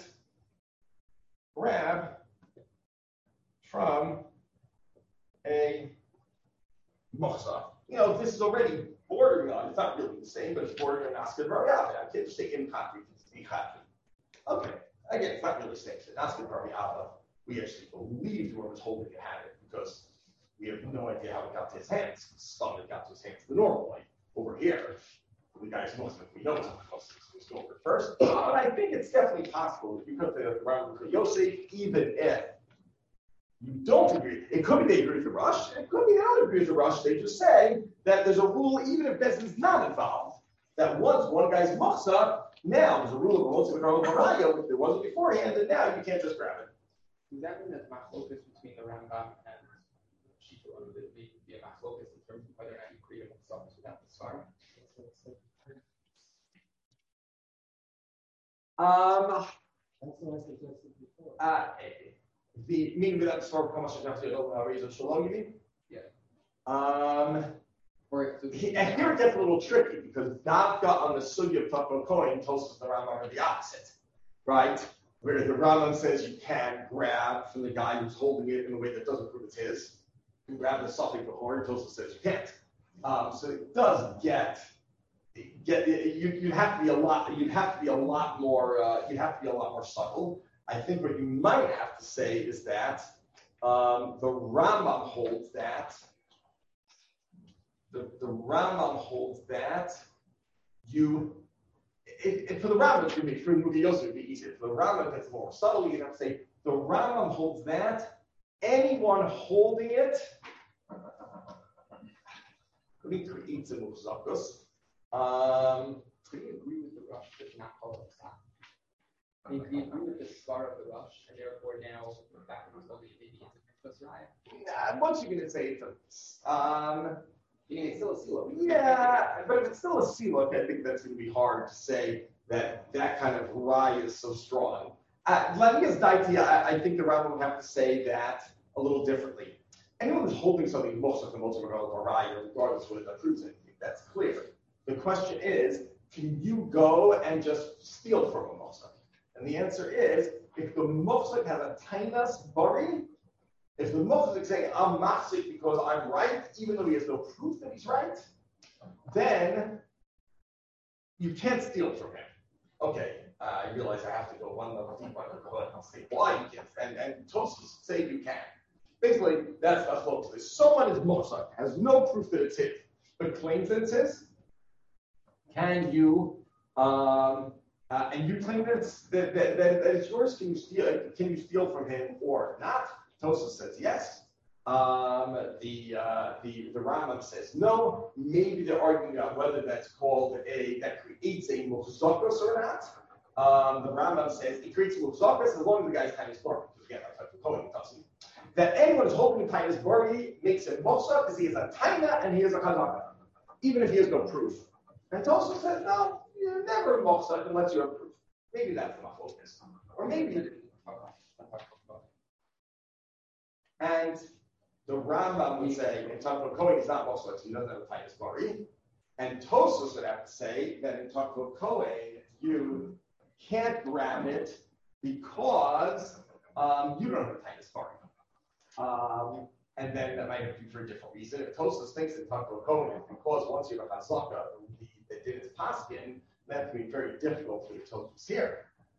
grab from a Muhsaf. This is already bordering on, it's not really the same, but it's bordering on Asked Variava. I can't just say in concrete, it's Nichati. Okay, again, it's not really the same. Asked Variava, we actually believe whoever's holding it had it, because we have no idea how it got to his hands. Some it got to his hands the normal way. Over here, the guy's Muslim, we know it's not supposed to go over first. But I think it's definitely possible if you put the Rambam for Yosef, even if you don't agree. It could be they agree with the Rush. It could be they don't agree with the Rush. They just say that there's a rule, even if Bezdin's not involved, that once one guy's machsa, now there's a rule of Moshe Karol Marayo, if there wasn't beforehand, and now you can't just grab it. Does that mean that machlokas between the Rambam and Shita would be a machlokas in terms of whether or not you create a machlokas without the svara? That's what I suggested before. The meaning without the svara, how much is after Shalom, you mean? Yeah. And here it gets a little tricky because Davka on the Sugya of Tafel Kohen tells us the Rambam are the opposite, right? Where the Rambam says you can grab from the guy who's holding it in a way that doesn't prove it's his. You grab the Suffolk before, and Tosa says you can't. So it does you'd have to be a lot more subtle. I think what you might have to say is that the Rambam holds that. The Rambam holds that for the Rambam, it's going to be for Mugi Yosef, it would be easier. For the Rambam, it's more subtle. You have to say the Rambam holds that anyone holding it creates a muzakus. Could you agree with the Rush that's not called a stop? I mean, could you agree with the scar of the Rush, and therefore now the fact that it's holding it maybe it's a right? Once you're going to say it's You mean it's still a sila? Yeah, but if it's still a sila, I think that's going to be hard to say that kind of rai is so strong. Lania's daiti, I think the Rambam would have to say that a little differently. Anyone who's holding something most of the rai, regardless of whether that proves anything, that's clear. The question is, can you go and just steal from a mosek? And the answer is, if the mosek has a tainas bari, if the mosek is saying, I'm machzik because I'm right, even though he has no proof that he's right, then you can't steal from him. Okay, I realize I have to go one level deeper and say why you can't. And Tosfos say you can. Basically, that's the close. If someone is mosek, has no proof that it's his, but claims that it's his, can you, and you claim that it's yours, can you steal from him or not? Tosfos says yes. The Rambam says no. Maybe they're arguing about whether that's called that creates a muhzakus or not. The Rambam says it creates a muhzakus as long as the guy's time is born. Again, that's the poem doesn't. That anyone who's holding Tainas Bari makes it muhzak because he has a Taina and he has a Chazaka, even if he has no proof. And Tosfos says no, you're never muhzak unless you have proof. Maybe that's the focus, or maybe. And the Rambam would say in Tafel Kohen is not muhzak, so he doesn't have a Tainas Bari. And Tosfos would have to say that in Tafel Kohen you can't grab it because you don't have a Tainas Bari. And then that might be for a different reason. If Tosfos thinks that Tafel Kohen is because once you have a Chazaka, that did his paskin, that's going to be very difficult for the Tosfos here.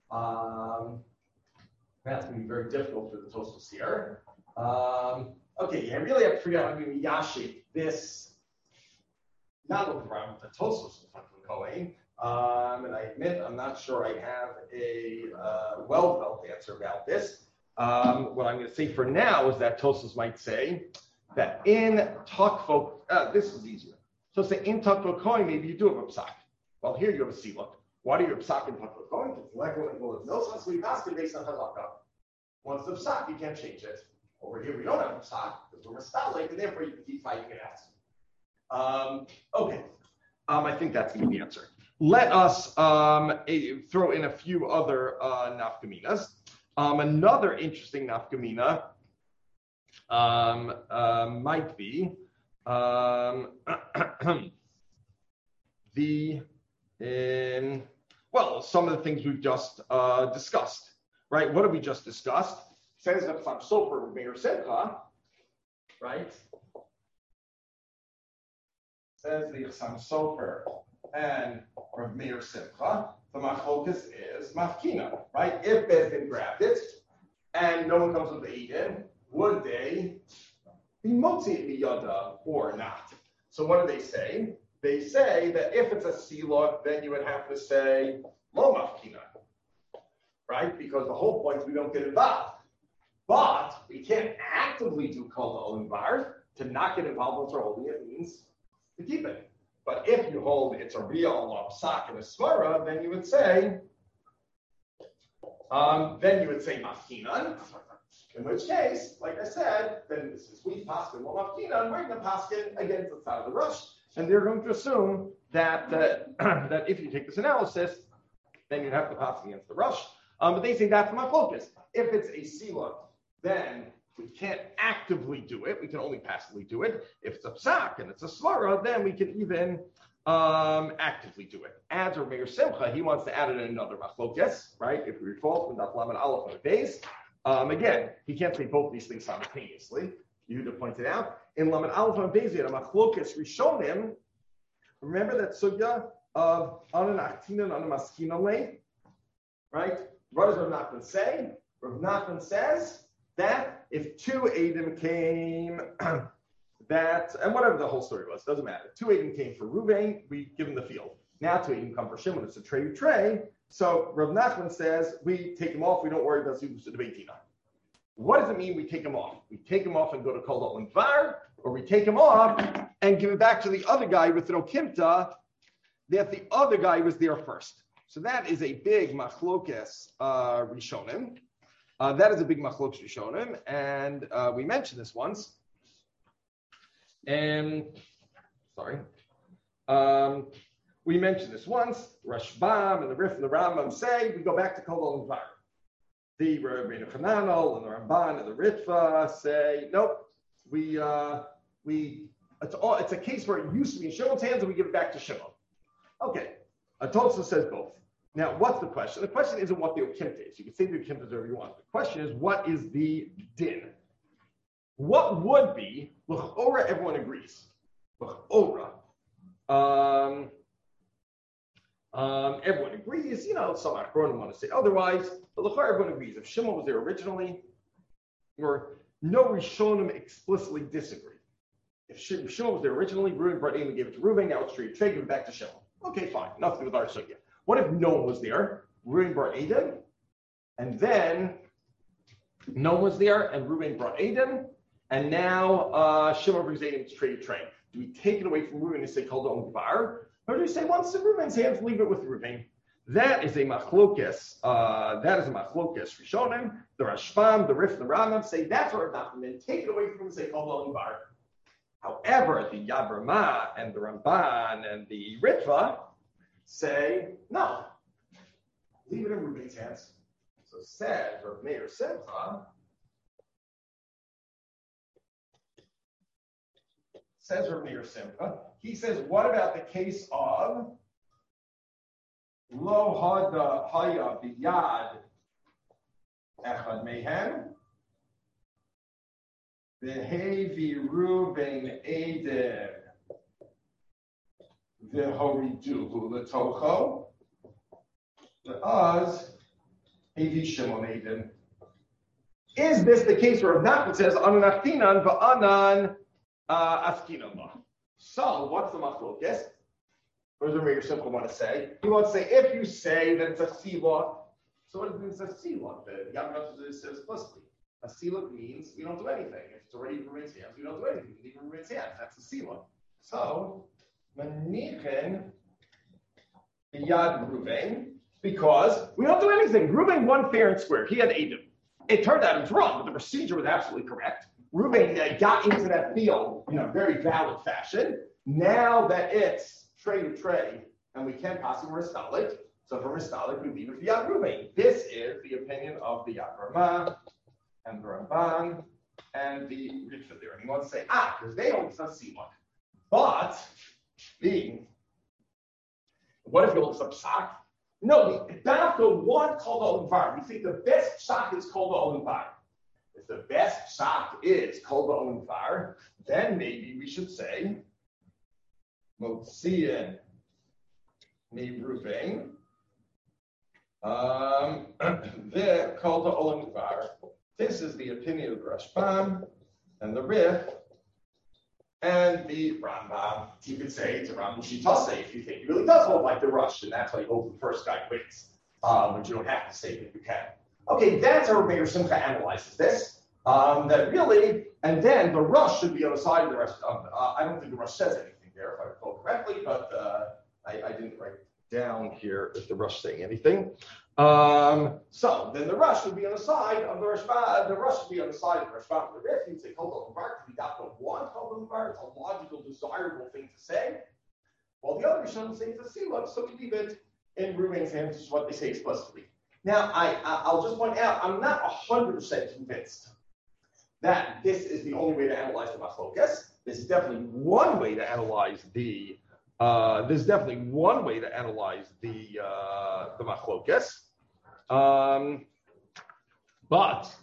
That's going to be very difficult for the Tosfos here. Okay, I really have to figure out how to do Yashi this, not with the Rambam, but Tosfos from Tafel Kohen. And I admit I'm not sure I have a well-developed answer about this. What I'm going to say for now is that Tosfos might say that in Takvo, this is easier. So say in Takvo Kohen, maybe you do have a psak. Well, here you have a sila. Why do you have a psak in Takvo Kohen? Because the legal is no sense we pass it based on halakha. Once the psak, you can't change it. Over here, we don't have a psak because we're mistalik, and therefore you can keep fighting it out. Okay. I think that's going to be the answer. Let us throw in a few other nafkaminas. Another interesting nafkamina might be some of the things we've just discussed, right? What have we just discussed? Says that Chassam Sofer Meir Simcha, right? Says the Chassam Sofer and Rav Meir Simcha, the machlokas is mafkina, right? If Beis Din grabbed it and no one comes with the Eden, would they be motzi miyada or not? So what do they say? They say that if it's a sila, then you would have to say lo mafkina, right? Because the whole point is we don't get involved. But we can't actively do kol olim bar. To not get involved once we're holding it means to keep it. But if you hold it's a real psak and a svara, then you would say mafkinan. In which case, like I said, then this is we paskin lo mafkinan. We're going to paskin against the side of the rush, and they're going to assume that that if you take this analysis, then you'd have to paskin against the rush. But they say that's my focus. If it's a sila, then we can't actively do it. We can only passively do it. If it's a psak and it's a svara, then we can even actively do it. As Rav Meir Simcha, he wants to add in another machlokes, right? If we recall from Daf Lamed Aleph on the base, again, he can't say both these things simultaneously. Yehuda pointed out in Lamed Aleph on the base, he had a machlokes rishonim. Remember that sugya of anan achtinan anan maskina lay, right? What does Rav Nachman say? Rav Nachman says that if two Eidim came, and whatever the whole story was, doesn't matter. Two Eidim came for Ruvain, we give him the field. Now two Eidim come for Shimon, it's a tray. So Rav Nachman says, we take him off, we don't worry about Zubus to the Beitina. What does it mean we take him off? We take him off and go to Kol and Var, or we take him off and give it back to the other guy with no Kimta, that the other guy was there first. So that is a big machlokes rishonim. That is a big machlokes rishonim, and we mentioned this once. We mentioned this once. Rashbam and the Rif and the Rambam say we go back to Kol and Var. The Rabbeinu Chananel and the Ramban and the Ritva say nope. It's a case where it used to be in Shimon's hands and we give it back to Shimon. Okay, Tosfos says both. Now, what's the question? The question isn't what the okimta is. You can say the okimta is whatever you want. The question is, what is the din? What would be, l'chora, everyone agrees. L'chora. Everyone agrees. Some achronim want to say otherwise, but l'chora, everyone agrees. If Shimon was there originally, or no Rishonim explicitly disagree. If Shimon was there originally, Reuven brought in and gave it to Reuven, now it's trade, give it back to Shimon. Okay, fine. Nothing to do with our sugya. What if no one was there? Reuven brought Edom, and then no one was there, and Reuven brought Edom, and now Shimon brings Edom to trade. Do we take it away from Reuven and say called on Bar, or do we say once it's in Reuven's hands, leave it with Reuven? That is a machlokes. Rishonim, the Rashbam, the Rif, the Rambam say that's what Rav Nachman. Then take it away from him and say called on Bar. However, the Yad Ramah and the Ramban and the Ritva say, no, leave it in Reuven's hands. So says Rav Meir Simcha, he says, what about the case of Lo Hada Haya Biyad Echad Mehem V'Hevi Reuven Eden V'Horiduhu L'Tocho V'Az Hevi Shimon Eden. Is this the case where Rav Nachman says Anan Achtinan V'Anan Askinan La? So what's the machlokes? What does Rameir Simcha want to say? He wants to say, if you say that it's a sila, so what does it mean it's a sila? The Yamrat says explicitly. A sila means we don't do anything. If it's already Ruben's hands, we don't do anything. We leave Ruben's hands. That's a sila. So, Manichin Yad Ruben, because we don't do anything. Ruben won fair and square. He had Edom. It turned out it was wrong, but the procedure was absolutely correct. Ruben got into that field in a very valid fashion. Now that it's tray to tray, and we can't possibly Ristalik, so for Ristalik, we leave it for Yad Ruben. This is the opinion of the Yad Ramah and the Ramban and the Ritva there. And he wants to say, because they only see one. But, what if you hold up Psak? No, the Dafka one called the Olim Var. We think the best Psak is called the Olim Var. If the best Psak is called the Olim Var, then maybe we should say, Motzian Mi Ruvain, they're called the Olim Var. This is the opinion of the Rashbam and the Rif and the Rambam. You could say it's a Rambam Shitase if you think he really does hold like the Rush, and that's why you hope the first guy wins. But you don't have to say it if you can. Okay, that's how Meir Simcha analyzes this. That really, and then the Rush should be on the side of the rest of. I don't think the Rush says anything there, if I recall correctly, but I didn't write down here if the Rush saying anything. So then the Rush would be on the side of the Rashba. The Rush would be on the side of the Rashba. The Rif, you'd say Kol Bar, because we got the one Kol Bar. It's a logical, desirable thing to say. While the other Rishonim say it's a Sila, so we leave it in Ruben's hands, which is what they say explicitly. Now, I'll just point out, I'm not 100% convinced that this is the only way to analyze the Machlokes. There's definitely one way to analyze the Machlokes. But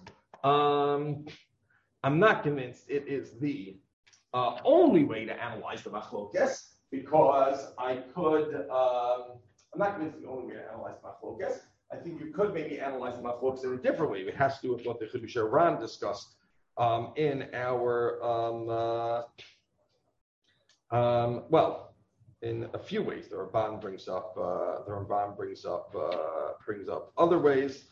I'm not convinced it is the only way to analyze the Machlokes, because I'm not convinced it's the only way to analyze the Machlokes. I think you could maybe analyze the Machlokes in a different way. It has to do with what the Chidush Ran discussed in our in a few ways. The Ramban brings up other ways,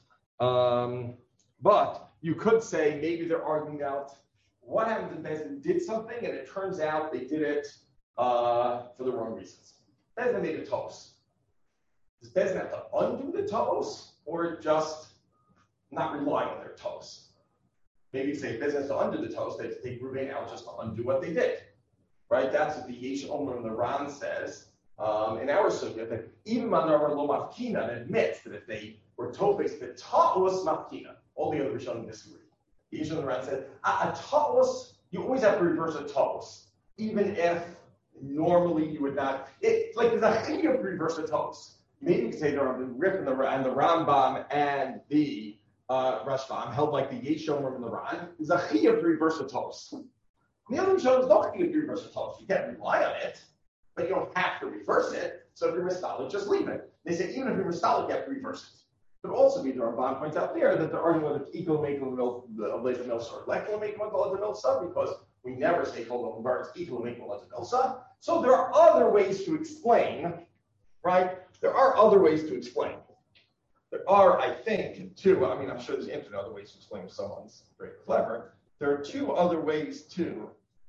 but you could say maybe they're arguing out what happens if Bezdin did something and it turns out they did it for the wrong reasons. Bezdin made a toast. Does Bezdin have to undo the toast or just not rely on their toast? Maybe say Bezdin has to undo the toast, they have to take Ruvain out just to undo what they did. Right? That's what the Yesh Omer and the Ran says in our sugya, that even Mandar Lo Mafkina admits that if they were Tofes, the Ta'os Mafkina, all the other Rishonim disagree. The Yesh Omer and the Ran said, a Ta'os, you always have to reverse a Ta'os, even if normally you would not. It's like there's a chiyuv to reverse a Ta'os. Maybe you could say the Rif and the Rambam and the Rashbam held like the Yesh Omer and the Ran. There's a chiyuv to reverse a Ta'os. The other Rishonim don't give you reverse a Ta'os. You can't rely on it, but you don't have to reverse it. So if you're Mistalik, just leave it. They say even if you're Mistalik, you have to reverse it. But also, the Ramban points out there that they're arguing whether it's equal make of laser milsa or lekal make of laser milsa, because we never say kol bar, it's equal make of laser milsa. So there are other ways to explain, right? There are other ways to explain. There are, I think, too. I mean, I'm sure there's infinite other ways to explain if someone's very clever. There are two other ways too.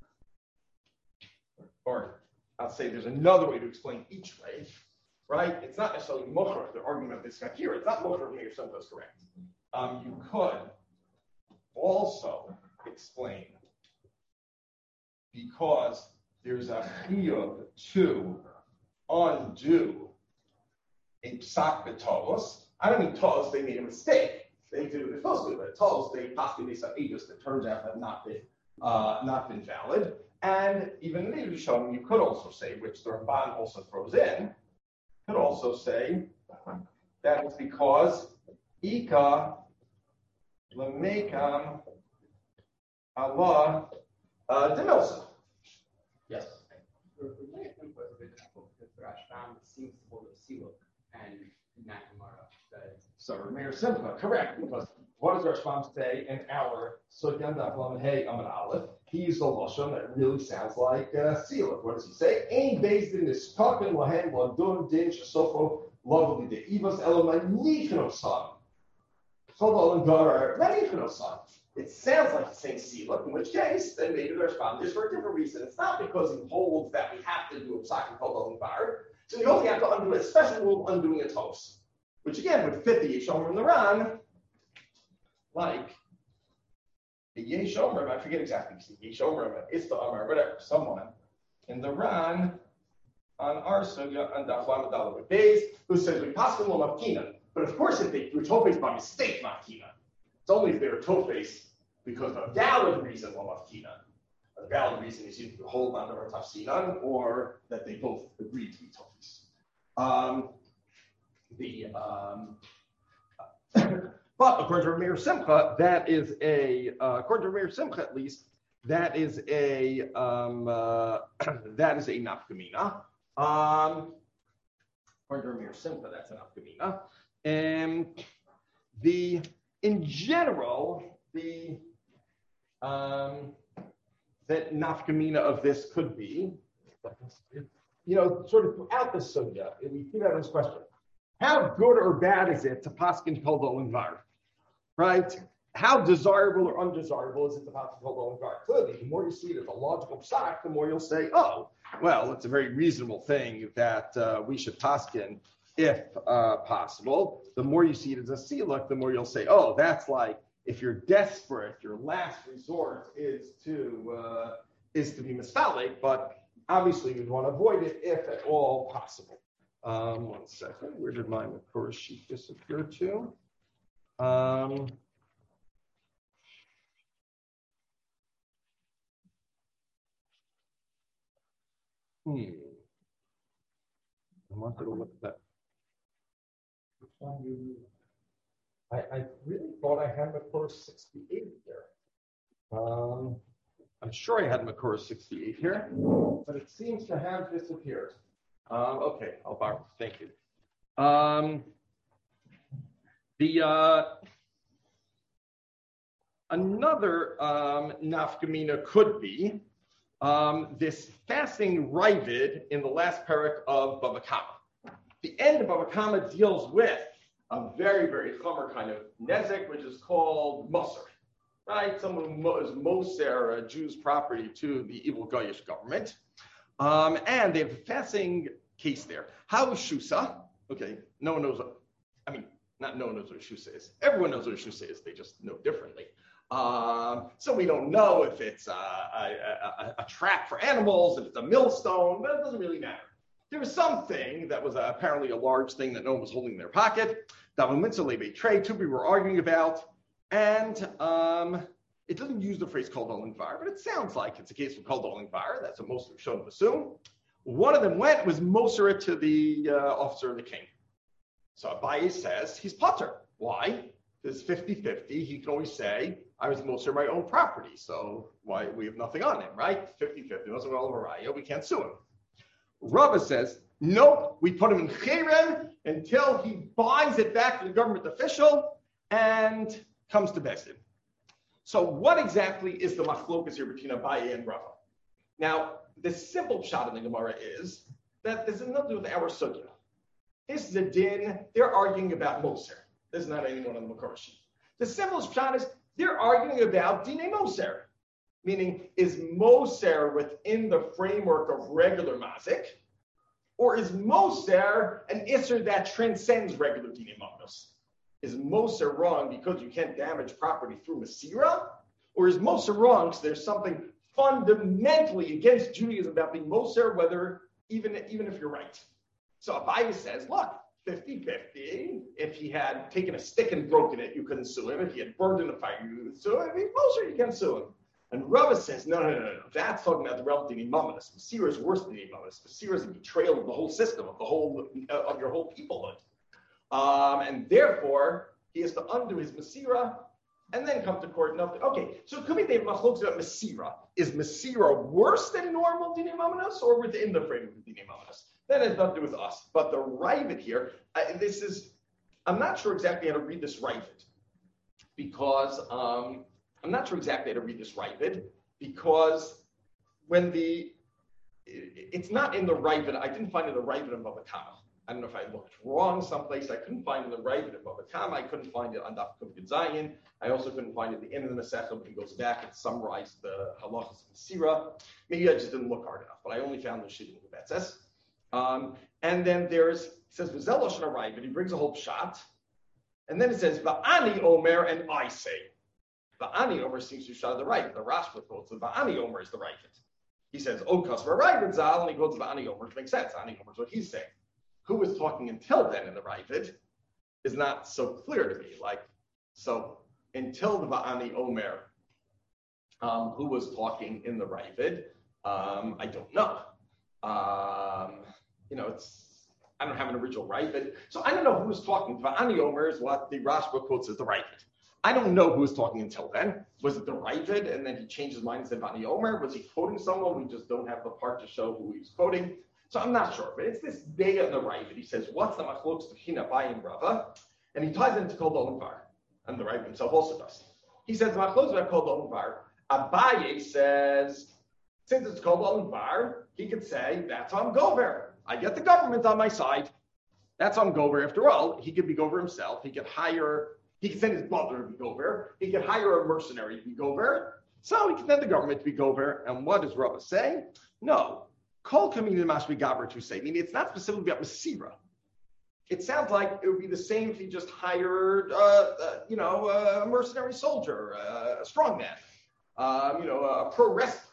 Or I'll say there's another way to explain each way, right? It's not necessarily mochrach, the argument of this guy here. It's not mochrach Meir Simcha is correct. You could also explain because there's a chiyuv to undo a psak b'tos. I don't mean tos, they made a mistake. They did what they're supposed to, but tos, they possibly made some aegis that turns out have not been valid. And even in the Rishonim, you could also say, which the Ramban also throws in, could also say that it's because Ika Lemekam Allah Demilsa. Yes. The Rashbam seems to hold a Siluk and Nakamara. So Meir Simcha, correct, because what does Rashbam say in our Sugyan Daf Lamed Hey Amud Aleph? he used a lashon that really sounds like Selah. What does he say? Ain based in this talking lahem ladun din shesofo lovely de ivos elamanichno son. It sounds like he's saying Selah, in which case, then maybe the respondent is for a different reason. It's not because he holds that we have to do a psak and kol bar. So you only have to undo a special rule of undoing a tos, which again would fit the Yeshomer and the Ran, like the Yeshomer, I forget exactly, Yeshomer, Ista Amar, whatever, someone in the Ran on our sugya on Daf Lamed Daled Beis, who says we pass them Mafkina. But of course, if they were tofes by mistake, Mafkina. It's only if they were tofes because of a valid reason, Mafkina. A valid reason is either to hold on to our tafsinan or that they both agreed to be tofes. But according to Rameir Simcha, that is a according to Rameir Simcha at least, that is a nafkamina. According to Rameir Simcha, that's an nafkamina. And in general, that nafkamina of this could be, sort of throughout the sugya, we keep having this question: how good or bad is it to paskin kol dolan var? Right? How desirable or undesirable is it to paskin kol dolan var? Clearly, the more you see it as a logical psak, the more you'll say, oh, well, it's a very reasonable thing that we should paskin if possible. The more you see it as a siluk, the more you'll say, oh, that's like if you're desperate, your last resort is to be mistalik, but obviously you'd want to avoid it if at all possible. 1 second, where did my Makor sheet disappear to? I wanted to look at that. I really thought I had Makor 68 here. I'm sure I had Makor 68 here, but it seems to have disappeared. Okay, I'll borrow. Thank you. Another nafkamina could be this fasting Ravid in the last parak of Bava Kama. The end of Bava Kama deals with a very, very chomer kind of nezek, which is called musar, right? Someone who is moser a Jew's property to the evil Goyish government. And they have a fasting case there. How is Shusa? Okay, no one knows not no one knows what a Shusa is. Everyone knows what a Shusa is. They just know differently. So we don't know if it's a trap for animals, if it's a millstone, but it doesn't really matter. There was something that was apparently a large thing that no one was holding in their pocket. Two people were arguing about, and it doesn't use the phrase kol dolan var, but it sounds like it's a case of kol dolan var. That's what most of the Rishonim assume. One of them was moser it to the officer of the king. So Abaye says he's potter. Why? Because 50-50, he can always say, I was moser my own property, so why we have nothing on him, right? 50-50, doesn't all of Araya, we can't sue him. Rava says, nope, we put him in cherem until he buys it back to the government official and comes to Beis Din. So what exactly is the machlokas here between Abaye and Rava? Now, the simple shot in the Gemara is that this has nothing to do with our sugya. This is a din, they're arguing about moser. There's not anyone on the Makor sheet. The simplest shot is they're arguing about dine moser, meaning is moser within the framework of regular mazik, or is moser an isser that transcends regular dine mamnos? Is moser wrong because you can't damage property through masira, or is moser wrong because there's something fundamentally against Judaism about being moser, whether even if you're right? So Abaye says, look, 50-50. If he had taken a stick and broken it, you couldn't sue him. If he had burned in a fire, you could sue him. If he's moser, you can't sue him. And Rava says, no. That's talking about the relative imaminus. Masira is worse than the imaminus. Masira is a betrayal of the whole system, of your whole peoplehood. And therefore, he has to undo his Masira and then come to court. Okay, so it could be they have machlokes about Masira. Is Masira worse than normal dine imaminus or within the framework of dine imaminus? That has nothing to do with us. But the Ravid here, I'm not sure exactly how to read this Ravid, because I'm not sure exactly how to read this Ravid, because it's not in the Ravid. I didn't find it in the Ravid of Bava Kama. I don't know if I looked wrong someplace. I couldn't find it in the Ravid of Bava Kama. I couldn't find it on Daf Kuf Yud Zayin. I also couldn't find it at the end of the Masechah when he goes back and summarizes the halachas of Sira. Maybe I just didn't look hard enough, but I only found the shitting of Betzes. And then he says, V'zelosh and arrive, and he brings a whole shot. And then it says, Va'ani Omer, and I say. Va'ani Omer seems to shot the right. The Rashba quotes that Va'ani Omer is the right. He says, Okas V'arayvid Zal, and he quotes Va'ani Omer, which makes sense. Va'ani Omer is what he's saying. Who was talking until then in the Ravid is not so clear to me. So until the Va'ani Omer, who was talking in the Ravid, I don't know. I don't have an original Ravid, so I don't know who was talking. Va'ani Omer is what the Rashba quotes as the Ravid. I don't know who was talking until then. Was it the Ravid, and then he changed his mind and said Va'ani Omer? Was he quoting someone? We just don't have the part to show who he was quoting. So I'm not sure, but it's this day in the Ravid. He says, what's the machlokes to Hina Bayim Rava? And he ties it into Kol Dolim Var. And the Ravid himself also does. He says, the machlokes are Kol Dolim Var. Abaye says, since it's Kol Dolim Var, he could say, that's on Gover. I get the government on my side. That's on Gover. After all, he could be Gover himself. He could send his butler to be Gover. He could hire a mercenary to be Gover. So he can send the government to be Gover. And what does Rava say? No. Kol Kamina Mashmi Gaber to say. Meaning it's not specifically about Masira. It sounds like it would be the same if he just hired, a mercenary soldier, a strongman, a pro wrestler.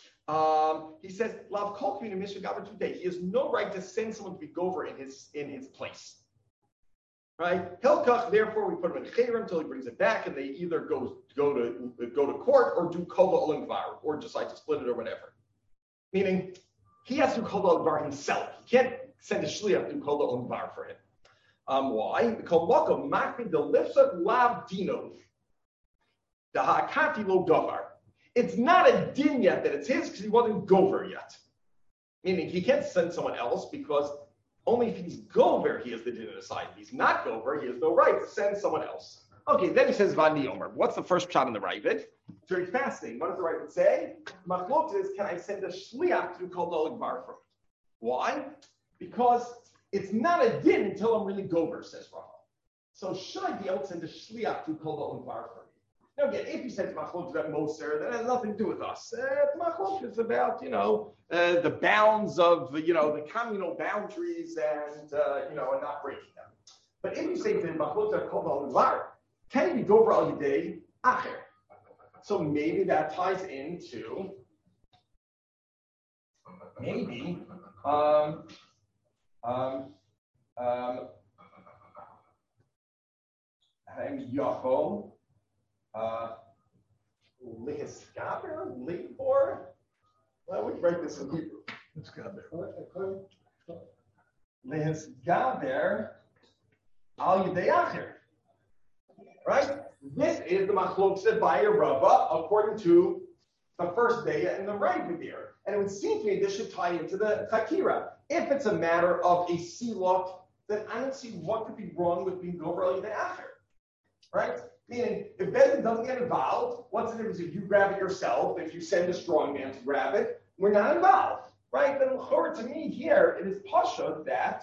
He says, Lav Kol Kamina Mashmi Gaber today. He has no right to send someone to be Gover in his place. Right? Hilkach, therefore, we put him in Chayrim until he brings it back, and they either go to court or do Kol Olim Var, or decide to split it or whatever. Meaning, he has to do Kol Olim Var himself. He can't send a shliach to do Kol Olim Var for him. Why? Kol Mokom Makmi the Lifsat Lav Dino, the Hakati Lo Davar. It's not a din yet that it's his because he wasn't Gover yet. Meaning, he can't send someone else because only if he's Gover, he has the din to decide. If he's not Gover, he has no right to send someone else. Okay, then he says Va'ani Omer. What's the first shot in the Ravid? It's very fascinating. What does the Ravid say? Machlokes is, can I send a shliach to Kol Dolim Var for me? Why? Because it's not a din until I'm really Gover, says Rava. So should I be able to send a shliach to Kol Dolim Var for me? Now again, if you said Machlokes about Moser, that has nothing to do with us. Machlokes is about, the bounds of, the communal boundaries and not breaking them. But if you say that Machlokes are Kol Dolim Var, can it be Gover al Yidei Acher? So maybe that ties into Yachol Lihiskaber Libor. Well, we write this in Hebrew. Lihiskaber al Yidei Acher. Right? This is the machlokes by Rava according to the first day in the Ravid here. And it would seem to me this should tie into the Chakira. If it's a matter of a silot, then I don't see what could be wrong with being Gover al Yidei Acher. Right? Meaning, if Bezdin doesn't get involved, what's the difference if you grab it yourself, if you send a strong man to grab it? We're not involved. Right? Then to me here, it is Pasha that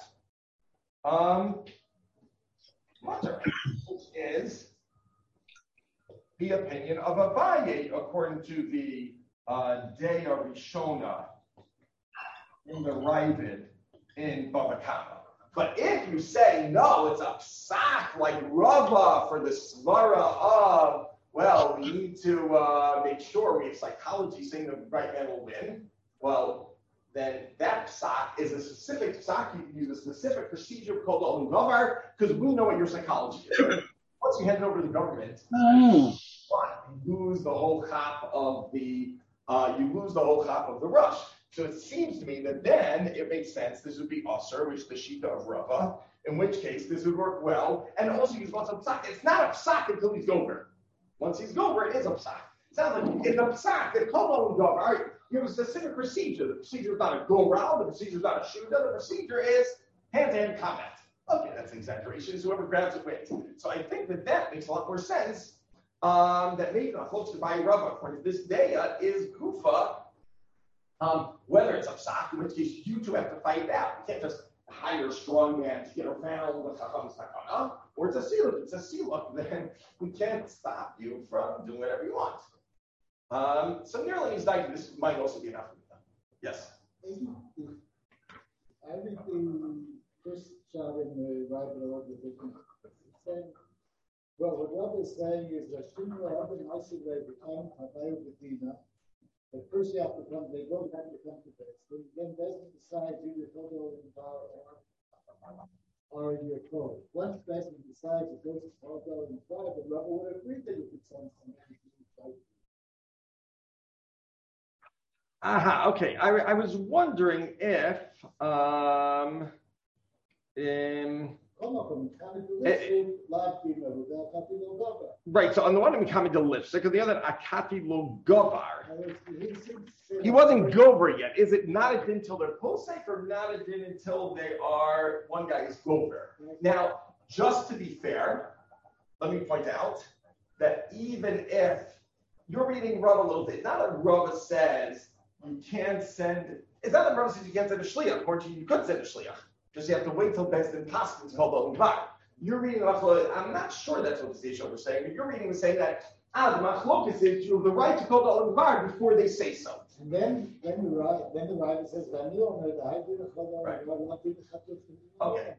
which is the opinion of Abaye, according to the Deya Rishona in the Ravid in Bava Kama. But if you say, no, it's a psak like Rava for the svara of, well, we need to make sure we have psychology saying the right man will win, well, then that psak is a specific psak. You can use a specific procedure called Olim Govar because we know what your psychology is. Once you hand it over to the government, you lose the whole chap of the rush. So it seems to me that then it makes sense. This would be Aser, which is the Shita of Rava, in which case this would work well. And also use what's a psak. It's not a psak until he's Gover. Once he's Gover, it is a psak. It sounds like it's a psak. It's called Olim Govar. All right, you have a specific procedure. The procedure is not a go round. The procedure is not a shoot. The procedure is hand-to-hand combat. Okay, that's an exaggeration. Whoever grabs it wins. So I think that makes a lot more sense that maybe the folks to buy Rava according to this day is Gufa, whether it's a psak, in which case you two have to fight it out. You can't just hire a strong man to get around the Chacham Sakana, or it's a siluk. It's a siluk, then we can't stop you from doing whatever you want. So nearly is like this might also be enough. Yes. Everything first shot in the right below the saying, well, what Rabbi is saying is that Shimon Rabbi Masid become Havayu Bedina. But first you have to come, they don't have to come to base. Then Bezdin decides either Kodo in Bar or in your code. Once Bezdin decides it goes to Kodo in Bar, but Rabbi would agree that you could send somebody to fight. Aha, okay. I was wondering if right, so on the one hand, Mikami de Lipstick, on the other, Akati lo Govar. He wasn't Gover yet. Is it not a din until they're Posek or not a din until they are, one guy is Gover? Now, just to be fair, let me point out that even if you're reading Rav a little bit, not that Rav says you can't send, it's not that Rav says you can't send a Shliach, or you could send a Shliach. Just you have to wait till Bezdin Paskins called the Bar. You're reading I'm not sure that's what the Seishon was saying, but you're reading and saying that the Machlokas is you have the right to call the Bar before they say so. And then the writer says, right. Okay.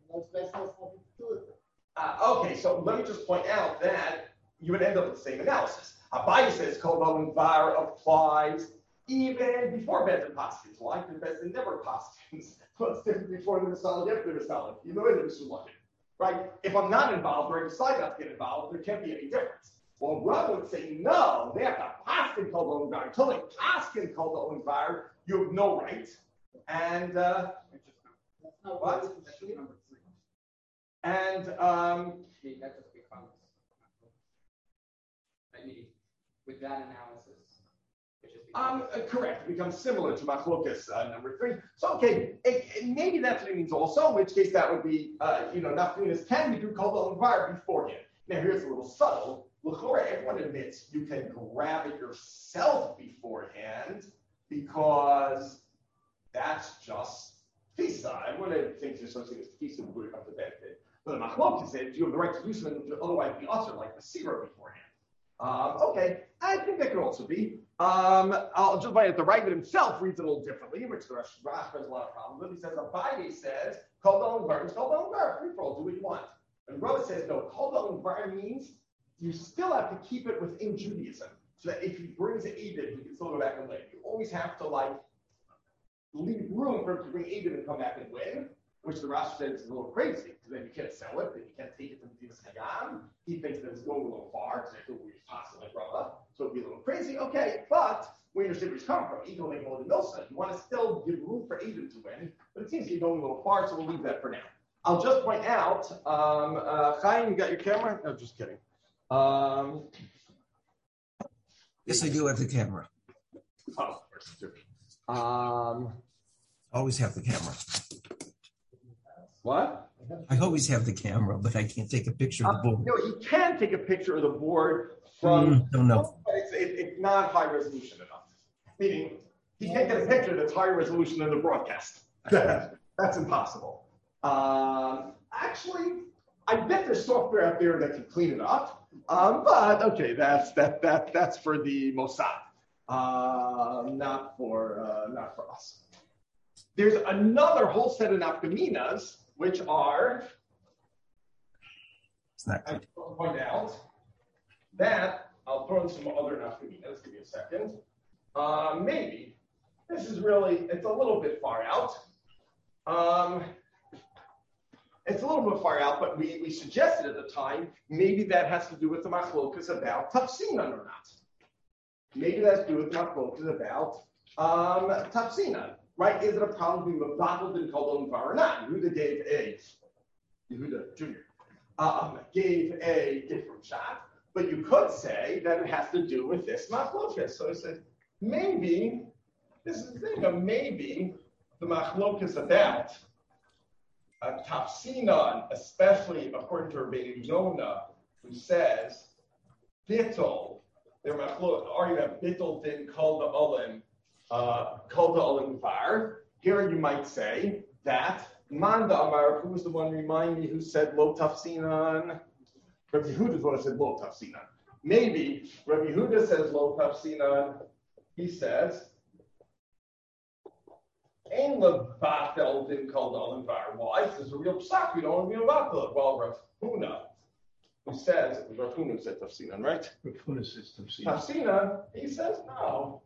Okay, so let me just point out that you would end up with the same analysis. Abaye says Kol Bar applies even before Bezdin Paskins. Why? Because Bezdin never Paskins. What's different before the solid, after the solid? You know it is lucky, right? If I'm not involved or I decide not to get involved, there can't be any difference. Well, Rav would say no. They have to paskin called the own bar. Until they paskin called the own bar, you have no right. And what? And that's just big promise. I mean, with that analysis. Correct. It becomes similar to Machlokas number 3. So, okay, maybe that's what it means also, in which case that would be, Nafrinas can be called on fire beforehand. Now, here's a little subtle. L'chora, everyone admits you can grab it yourself beforehand because that's just Fisa. Everyone thinks there's something as Fisa before you come to benefit. But the Machlokas says you have the right to do something which would otherwise be usher, like the Sira beforehand. Okay, I think that could also be. I'll just point out the Ravid himself reads it a little differently, which the Rash has a lot of problems with. He says, Abaye says, call down bar, call down bar, free for all, do what you want. And Rava says, no, call down bar means you still have to keep it within Judaism. So that if he brings an Edom, he can still go back and win. You always have to, leave room for him to bring Edom and come back and win, which the Rash says is a little crazy, because then you can't sell it, then you can't take it to the Hagam. He thinks that it's going a little far, because I think we're possible like Rava. So it'd be a little crazy. Okay, but we understand where he's coming from. Edom ain't holding Milsa. You want to still give room for Edom to win, but it seems to be going a little far, so we'll leave that for now. I'll just point out, Chaim, you got your camera? No, just kidding. Yes, I do have the camera. Oh, of course you do. Always have the camera. What? I always have the camera, but I can't take a picture of the board. No, he can take a picture of the board from. Don't know. It's not high resolution enough. Meaning, he can't get a picture that's higher resolution than the broadcast. That's impossible. Actually, I bet there's software out there that can clean it up. But okay, that's for the Mossad, not for us. There's another whole set of nafkaminas, which are, I will point out that I'll throw in some other nafkaminas. Give me a second. Maybe this is it's a little bit far out. It's a little bit far out, but we suggested at the time maybe that has to do with the machlokas about tafsinan or not. Maybe that's to do with the machlokas about tafsinan. Right? Is it a problem being mabakal in Kol Bar or not? Yehuda Jr. Gave a different shot, but you could say that it has to do with this machlokas. So I said, maybe this is the thing. Maybe the machlokas about tafsinan, especially according to Rabbeinu Yonah, who says bittul. They're machlok. Or you have bittul din kol the olim var. Here you might say that Manda Amar, who was the one, remind me, who said lo tafsinan? Rabbi Yehuda is the one who said lo tafsinan. Maybe Rabbi Yehuda says lo tafsinan. He says, Ein levatel din kol the olim var. Why? This is a real psak. We don't want to be levatel. Well, Rav Huna, who says, Rav Huna said tafsinan, right? Rav Huna says tafsinan. Tafsinan, he says no.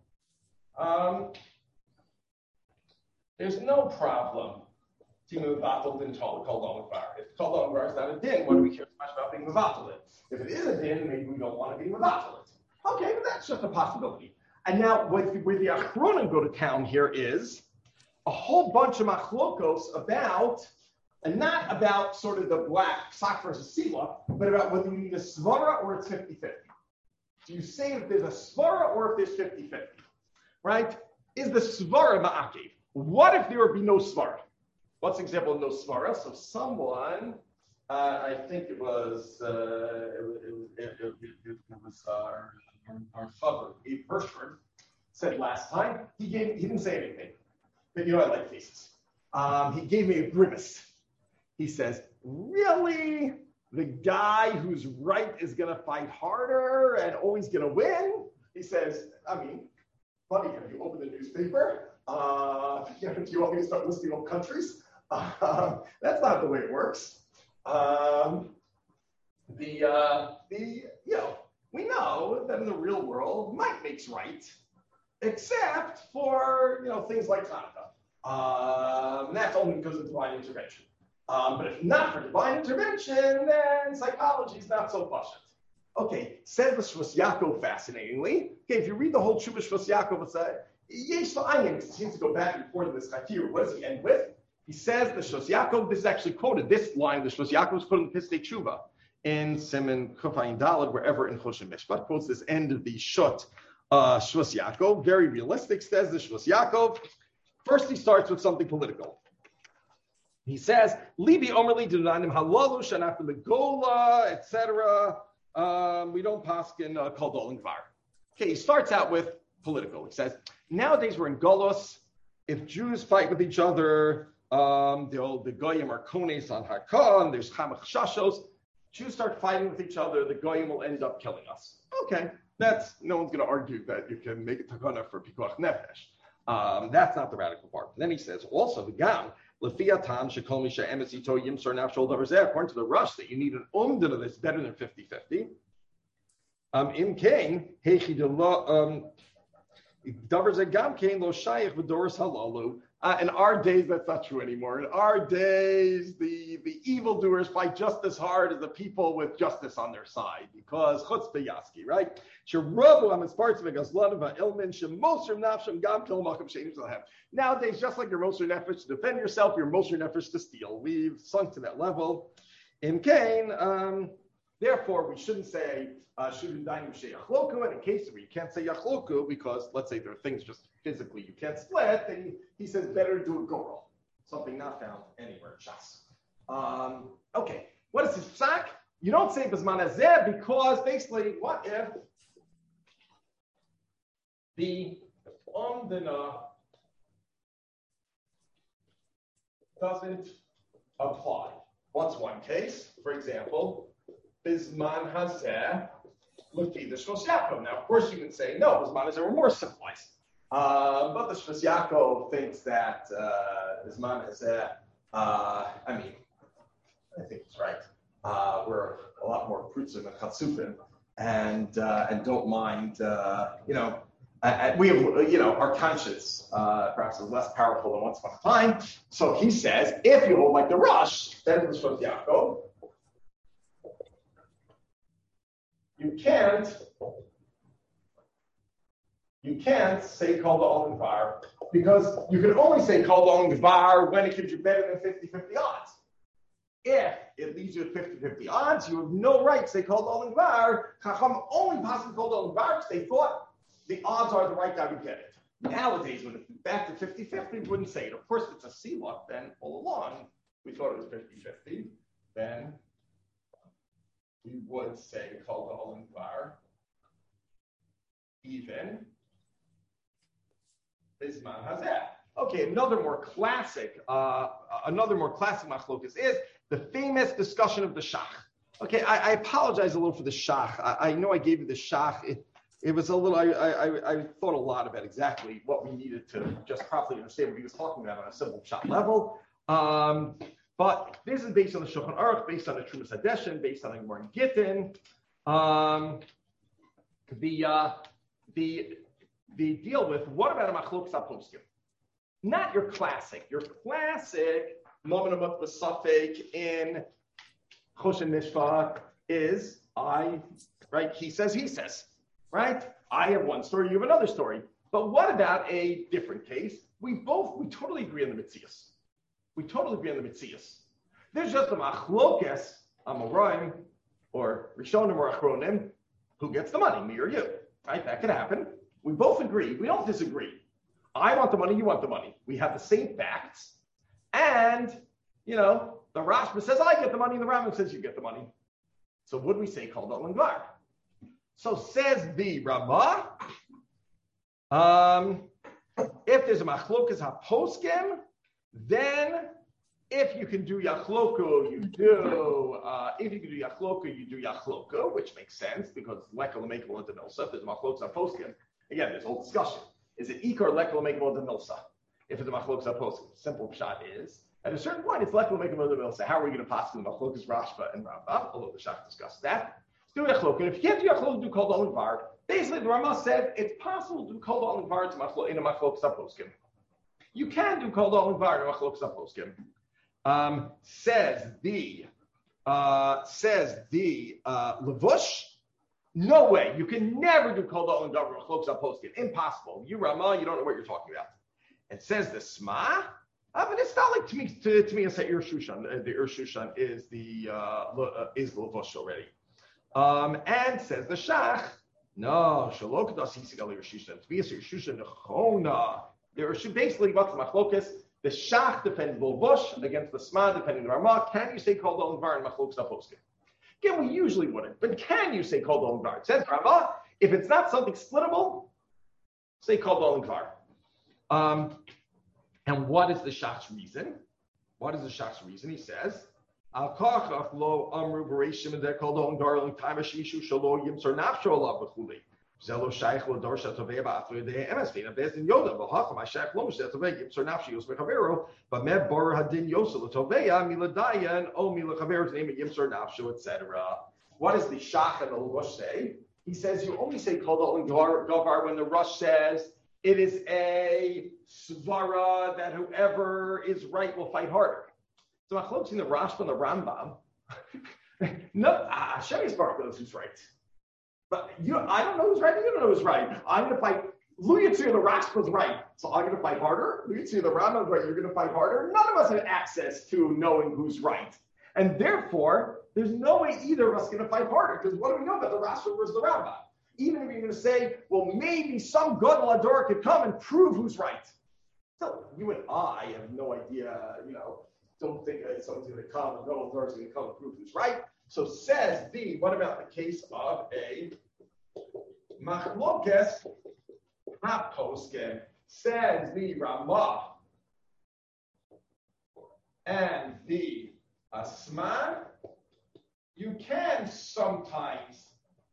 There's no problem to mevatel din kol the olim var. If kol the olim var is not a din, what do we care so much about being mevatel it? If it is a din, maybe we don't want to be mevatel it. Okay, but that's just a possibility. And now, where the Achronim go to town here is a whole bunch of machlokos about, and not about sort of the black sock versus sila, but about whether you need a svara or it's 50-50. Do you say if there's a svara or if there's 50-50? Right? Is the svara ma'akev? What if there would be no svara? What's an example of no svara? So someone, I think it was our father, Abe Hirschberg, said last time, he didn't say anything. But you know I like faces. He gave me a grimace. He says, really? The guy who's right is going to fight harder and always going to win? He says, I mean, buddy, have you opened the newspaper? Do you want me to start listing all countries? That's not the way it works. We know that in the real world, might makes right, except for things like Hanukkah. And that's only because of divine intervention. But if not for divine intervention, then psychology is not so patient. Okay, says the Shvus Yaakov fascinatingly. Okay, if you read the whole Shuvah Shvus Yaakov, it's Yesh La'ayin. It seems to go back and forth in this chafir. What does he end with? He says the Shvus Yaakov. This is actually quoted. This line, the Shvus Yaakov, is quoted in Pistei Tshuva in Siman Kufayin Daled, wherever in Choshen Mishpat, quotes this end of the Shut Shvus Yaakov. Very realistic, says the Shvus Yaakov. First, he starts with something political. He says, "Libi Omerli Dunanim Halalu Shanafter the Gola, etc." We don't paskin Kol Dol Gvar. Okay, he starts out with political. He says, nowadays we're in Golos. If Jews fight with each other, the Goyim are kones on Hakon. There's Chamach Shashos. Jews start fighting with each other. The Goyim will end up killing us. Okay, no one's going to argue that you can make a takana for Pikuach Nefesh. That's not the radical part. And then he says, also the Gam. According to the Rush, that you need an umdana that's better than 50-50. In Cain, in our days, that's not true anymore. In our days, the evildoers fight just as hard as the people with justice on their side, because chutzpah yaski, right? Nowadays, just like your moser nefesh to defend yourself, your moser nefesh to steal. We've sunk to that level. In Cain, therefore, we shouldn't say shouldn't yachloku. And in cases where you can't say yachloku, because let's say there are things just physically you can't split, then he says better to do a goral, something not found anywhere in Shas. Okay, what is his psak? You don't say b'zman hazeh because basically, what if the umdana doesn't apply? What's one case? For example, Bisman Hazeh Lefi the Shvus Yaakov. Now, of course, you can say, no, Bisman Hazeh were more civilized. But the Shvus Yaakov thinks that Bisman Hazeh, I think he's right. We're a lot more prutzim and chatzufim and don't mind, we have, our conscience perhaps is less powerful than once upon a time. So he says, if you hold like the Rush, then the Shvus Yaakov, you can't say Kol Da'ol Gvar because you can only say Kol Da'ol Gvar when it gives you better than 50-50 odds. If it leaves you at 50-50 odds, you have no right to say Kol Da'ol Gvar. Chacham only passed Kol Da'ol Gvar because they thought the odds are the right guy would get it. Nowadays, when it's back to 50-50, we wouldn't say it. Of course, if it's a C-luck, then all along we thought it was 50-50, then we would say Kol Da'ol Gvar even Bisman Hazeh. Okay, another more classic machlokas is the famous discussion of the shach. Okay, I apologize a little for the shach. I know I gave you the shach. It was a little. I thought a lot about exactly what we needed to just properly understand what he was talking about on a simple shach level. But this is based on the Shulchan Aruch, based on the Trumas Hadeshin, based on the Gemara Gittin. The deal with what about a machlokas aposkim? Not your classic. Your classic moment of Basafek in Choshen Mishpah is right? He says, right? I have one story, you have another story. But what about a different case? We totally agree on the Mitzias. There's just a machlokas, Amoraim, or Rishonim or Achronim, who gets the money, me or you, right? That could happen. We both agree. We don't disagree. I want the money, you want the money. We have the same facts. And, the Rashba says, I get the money, and the Rambam says, you get the money. So what do we say? Called Al Gvar. So says the Ramah, if there's a machlokas haposkim, then if you can do yachloku, you do. If you can do yachloku, you do yachloku, which makes sense because lekal meikol into milsa. If there's a machlokas haposkim, again, there's a whole discussion. Is it ikar lekal meikol into milsa? If it's a machlokas haposkim, simple shot is at a certain point it's lekal meikol into milsa. How are we going to pass the machlokas Rashba and Rambam? Although the Shach discussed that. Do yachloku, and if you can't do yachloku, do kol dal gvar. Basically, the Ramah said it's possible to do kol dal gvar in a machlokas haposkim. You can do kol dal gvar in a machlokas haposkim. Says the Levush, no way. You can never do kol dal gvar in a machlokas haposkim. Impossible. You Ramah, you don't know what you're talking about. It says the Sma. But it's not like to me and say Shushan. The Shushan is the Levush already. And says the Shach, no, Shalok das Hisigal Yershushan. To be a Yershushan Nechona. There are basically what's machlokas. The Shach defending Levush against the Sma defending the Ramah. Can you say Kol Dal Gvar and machlokas haposkim? Again, we usually wouldn't, but can you say Kol Dal Gvar? It says Ramah. If it's not something splittable, say Kol Dal Gvar. And what is the Shach's reason? He says, Al Kachach lo amru bereshim and they're called on darling time shishu shalo yimsor nafsho alav b'chuli. Zelo shaykh lo dorsha tovei ba'after de emesvin abez in yoda v'hacham shaykh lo mishtet tovei yimsor nafshi yos mechavero but me bor hadin yosel toveya miladayan o milachavero's name yimsor nafsho etc. What does the Shach and the Levush say? He says you only say kol dal gavar when the Rush says it is a svara that whoever is right will fight harder. So Machlokes in the Rashba and the Rambam, no, Hashem Yisbarach knows who's right. But I don't know who's right, you don't know who's right. I'm going to fight, Lu Yitzir, the Rashba's right, so I'm going to fight harder. Lu Yitzir, the Rambam's right, you're going to fight harder. None of us have access to knowing who's right. And therefore, there's no way either of us is going to fight harder, because what do we know about the Rashba versus the Rambam? Even if you're going to say, well, maybe some Gadol Ador could come and prove who's right. So you and I have no idea, don't think someone's going to come, and Gadol Ador is going to come and prove who's right. So says what about the case of a Machlokes HaPoskim? Says the Ramah and the Asman, you can sometimes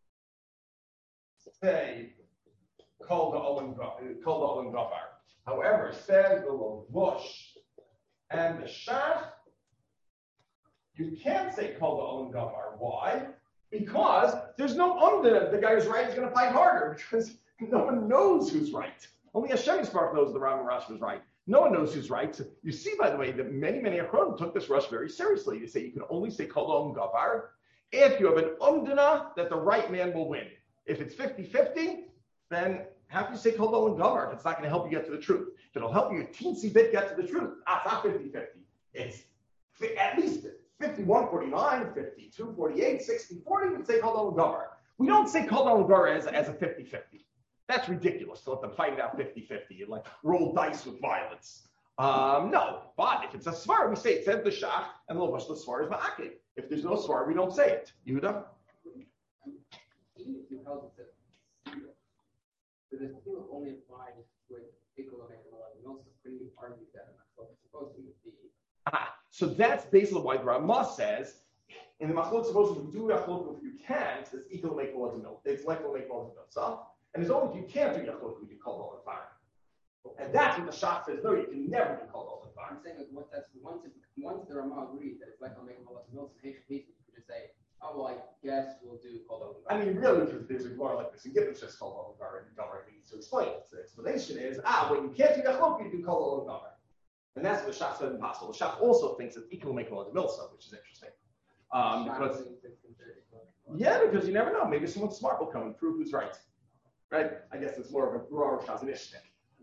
say called the Olam Gavar. However, says the Levush and the Shach, you can't say called the Olam Gavar. Why? Because there's no umda. The guy who's right is going to fight harder because no one knows who's right. Only Hashem Yisbarach knows the Rambam Rash was right. No one knows who's right. So you see, by the way, that many Achronim took this rush very seriously. They say you can only say called the Olam Gavar if you have an umdana that the right man will win. If it's 50-50, then how can you say kol dal gavar if it's not going to help you get to the truth? If it'll help you a teensy bit get to the truth, it's not 50-50. It's at least 51-49, 52-48, 60-40, we say kol dal gavar. We don't say kol dal gavar as a 50-50. That's ridiculous to let them fight it out 50-50 and like roll dice with violence. No, but if it's a svar, we say it says the Shach and the Levush, the svar is ma'akev. If there's no svar, we don't say it. Yehuda? Even if you held it But this thing only applied with Ikula Mekamalah. And also couldn't you argue that it's supposed to be. So that's basically why the Ramah says, in the Machlok, suppose if you do Yachlok, if you can't, it's equal to make all the milk. It's like to make all the milk. So, and as long as you can't do Yachlok, you can call all the fire. And that's what the Shach says, no, you can never be called all the fire. I'm saying like once the Ramah agrees that it's like I'll make all the milk, and you could just say, oh, well, I guess we'll do called all the fire. I mean, really, there's a bar like this. And Gibbons just called all the fire, and Gomer needs to explain it. So the explanation is, when you can't do Yachlok, you do call all the fire. And that's what the Shach said impossible. The Shach also thinks it's equal to make all the milsa, which is interesting. Because you never know. Maybe someone smart will come and prove who's right. Right? I guess it's more of a Bror Chazanishnik,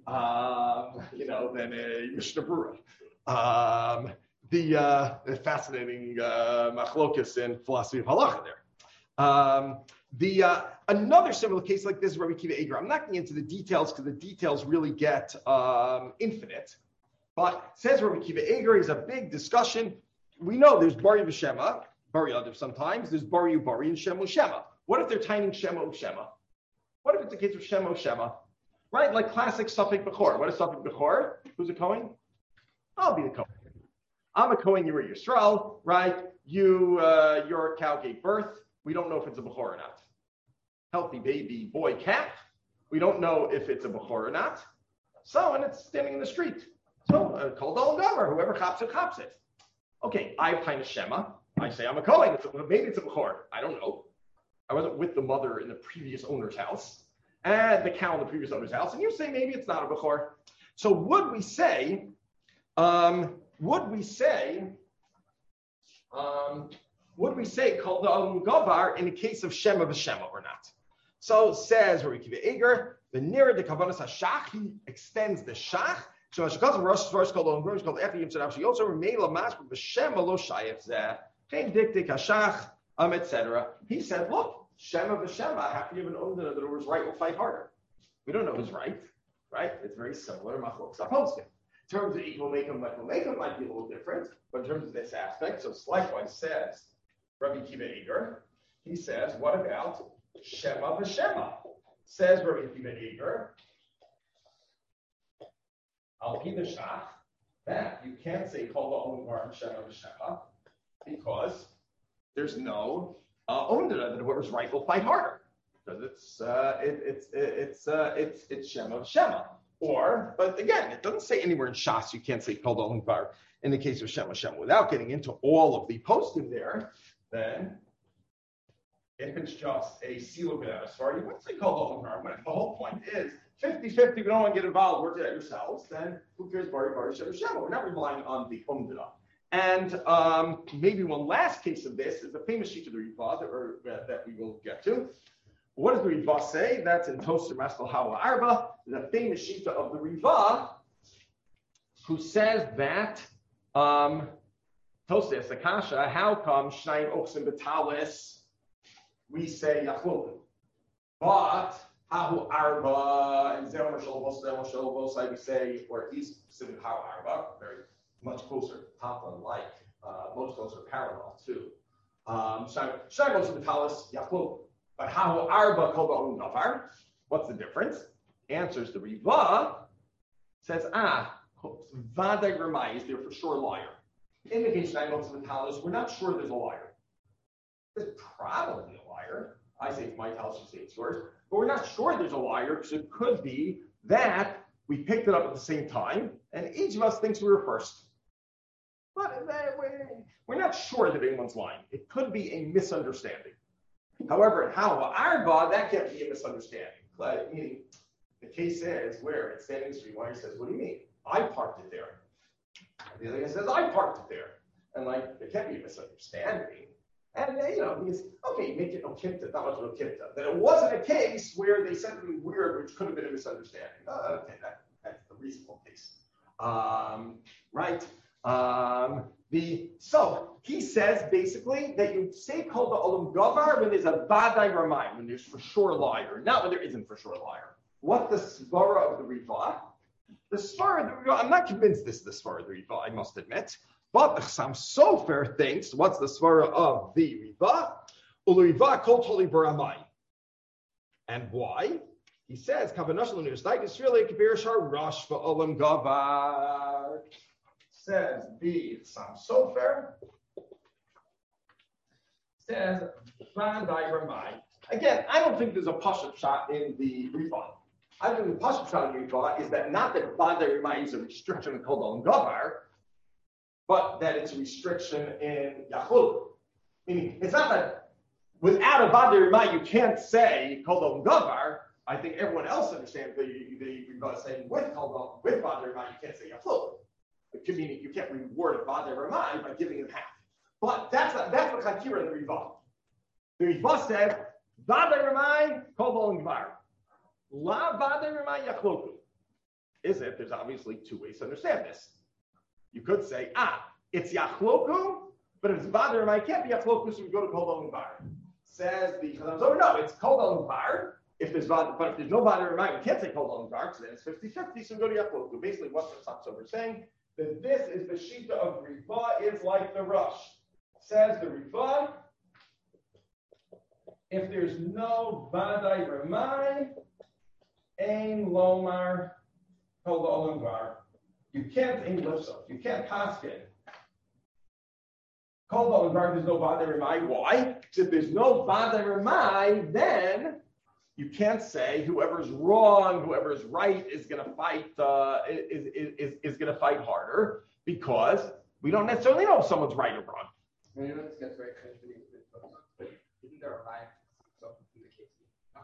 than a Mishnah Brura. The fascinating machlokas in philosophy of halacha there. Another similar case like this is Rabbi Akiva Eiger. I'm not getting into the details because the details really get infinite. But says Rabbi Akiva Eiger is a big discussion. We know there's Bari v'Shema, Bari Adav sometimes. There's Bari Ubari and Shema U'Shema. What if they're timing Shema U'Shema? What if it's a case of Shema U'Shema? Right, like classic Safek Bechor. What is Safek Bechor? Who's a Kohen? I'll be the Kohen. I'm a Kohen. You're a Yisrael, right? Your cow gave birth. We don't know if it's a Bechor or not. Healthy baby boy calf. We don't know if it's a Bechor or not. So, and it's standing in the street. So, called Olam Gomer, whoever chops it. Okay, I have kind of Shema. I say I'm a Kohen. Maybe it's a Bechor. I don't know. I wasn't with the mother in the previous owner's house and the cow in the previous owner's house. And you say maybe it's not a Bechor. So would we say called the Olam Gomer in the case of Shema v'Shema or not? So says Rabbi Akiva Eiger, the nearer the Kavanas HaShach, he extends the Shach. So as called Rosh called Olam Gomer, called after Yom Tzadam. She also remained Lamash v'Shema lo shayef zeh. Kein diktik hashach, etc. He said, look, Shema v'Shema, after you have an owner that was right, will fight harder. We don't know who's right? It's very similar to Machlok Saposkim. In terms of equal make them might be a little different, but in terms of this aspect, so likewise says Rabbi Akiva Eiger, he says, what about Shema v'Shema? Says Rabbi Akiva Eiger, Al Pi the Shach, that you can't say Kol Olam Gomer and Shema v'Shema, because there's no owner that whoever's right will fight harder because it's Shema. But again, it doesn't say anywhere in Shas you can't say Kol Olam Gomer in the case of Shema. Without getting into all of the posting there, then if it's just a seal without a svar, you wouldn't say Kol Olam Gomer. But if the whole point is 50-50, we don't want to get involved, work it out yourselves, then who cares? Bari Shema. We're not relying on the Umdana. And maybe one last case of this is the famous sheet of the Rivah that we will get to. What does the Rivah say? That's in Toster Maskal Hawa Arba, the famous sheet of the Rivah, who says that Toster Sakasha, how come Shnayim Oksim Betalis we say Yachlokim, but Hahu Arba and Zerma Shalvos we say, or at least specific Hahu Arba, very much closer Tafla, like most closer parallel to Shimos Vitalis Yachlokim. But how Arba Kol Olam Gomer? What's the difference? Answers the Rivah, says, Vaday Ramai is there for sure liar. In the case of Shimos Vitalis, we're not sure there's a liar. There's probably a liar. I say it's my house, you say it's yours. But we're not sure there's a liar because it could be that we picked it up at the same time and each of us thinks we were first. But we're not sure that anyone's lying. It could be a misunderstanding. However, how Arba, that can't be a misunderstanding. Meaning, the case is where it's standing in the street. One says, "What do you mean? I parked it there." And the other guy says, "I parked it there." And there can't be a misunderstanding. And because make it okipta, not much of okipta. That it wasn't a case where they said something weird, which could have been a misunderstanding. That's the reasonable case, right? So he says basically that you say called the Olam Gomer when there's a Vaday Ramai, when there's for sure liar, not when there isn't for sure liar. What the svara of the Rivah? The svara of the Rivah, I'm not convinced this is the svara of the Rivah, I must admit. But the Chassam Sofer thinks, what's the svara of the Rivah? Ulu Rivah kol toli baramai. And why? he says, says the Sam Sofer, says, again, I don't think there's a Pashup shot in the Rifah. I think the Pashup shot in the Rifah is that not that Vadai Ramai is a restriction in Kol Olam Gavar, but that it's a restriction in Yachluk. Meaning, it's not that without a Vadai Ramai you can't say Kol Olam Gavar. I think everyone else understands the Rifah saying with Vadai Ramai you can't say Yachluk. It could mean you can't reward a Vadai Ramai by giving him half. But that's the Chakira in the Rivah. The Rivah said, Vadai Ramai, Kol Olam Gavar. La Vadai Ramai Yachloku. Is it? There's obviously two ways to understand this. You could say, it's Yachloku, but if it's Vadai Ramai, it can't be Yachloku, so we go to Kol Olam Gavar. Says the Chazam Sofer, no, it's Kol Olam Gavar. But if there's no Vadai Ramai, we can't say Kol Olam Gavar, so then it's 50-50, so we go to Yachloku. Basically, what the Chazam Sofer is saying, that this is the Shita of Rivah is like the Rush. Says the Rifah, if there's no Vadai Ramai, Ein Lomar Kol Olam Gavar, you can't English, you can't paskin. Kol Olam Gavar, there's no Vadai Ramai. Why? If there's no Vadai Ramai, then you can't say whoever's wrong, whoever's right is going to fight. Is going to fight harder because we don't necessarily know if someone's right or wrong. You know, this gets very confusing. But isn't there a line in the case?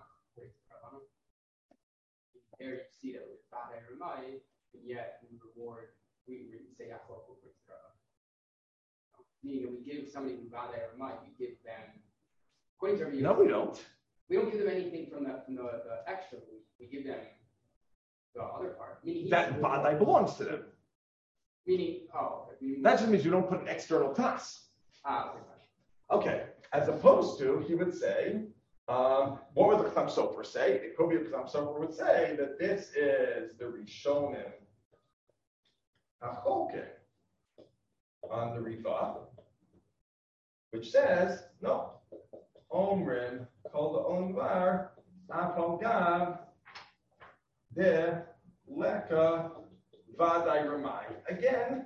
There you see that with Vadai Ramai, and yet we reward, we say Yachloku with meaning we give somebody who Vadai Ramai, we give them, according to our view, no, we don't. We don't give them anything from the extra. We give them the other part. Meaning that Vadai belongs to them. Meaning, that just means you don't put an external task. Okay. As opposed to, he would say, what would the Chazam Sofer say? It could be the Chazam Sofer would say that this is the Rishonim HaCholke on the Rifah, which says, no, Omrim Kol Olam Gavar Afal Gav De Leka Vadai Ramai. Again,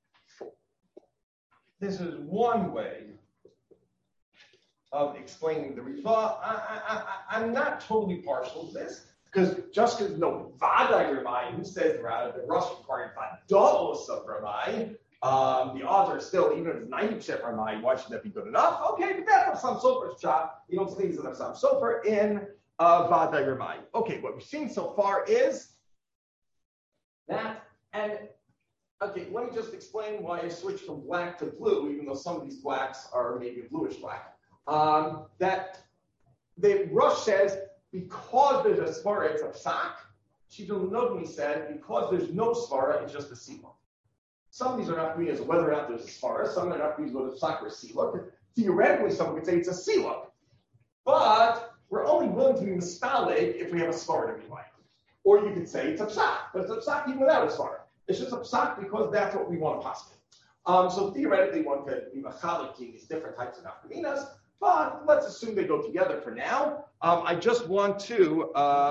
this is one way of explaining the Rifah. I'm not totally partial to this, because just because no Vadai Ramai, who says rather the Rush required Vadalos of Ramai, the odds are still, even if it's 90% Ramai, why should that be good enough? Okay, but that's Chazam Sofer's shot. You don't see things in Chazam Sofer in Vadai Ramai. Okay, what we've seen so far is that, and okay, let me just explain why I switched from black to blue, even though some of these blacks are maybe bluish black. That the Rush says, because there's a svara, it's a psak. Shidduch Nodmi said, because there's no svara, it's just a sila. Some of these are not being as whether or not there's a svara, some are not being whether it's psak or sila. Theoretically, someone could say it's a sila. But we're only willing to be mistalik if we have a svara to be like. Or you could say it's a psak, but it's a psak even without a svara. It's just a psak because that's what we want to pass. So theoretically, one could be machalik these different types of nafkaminas, but let's assume they go together for now. I just want to.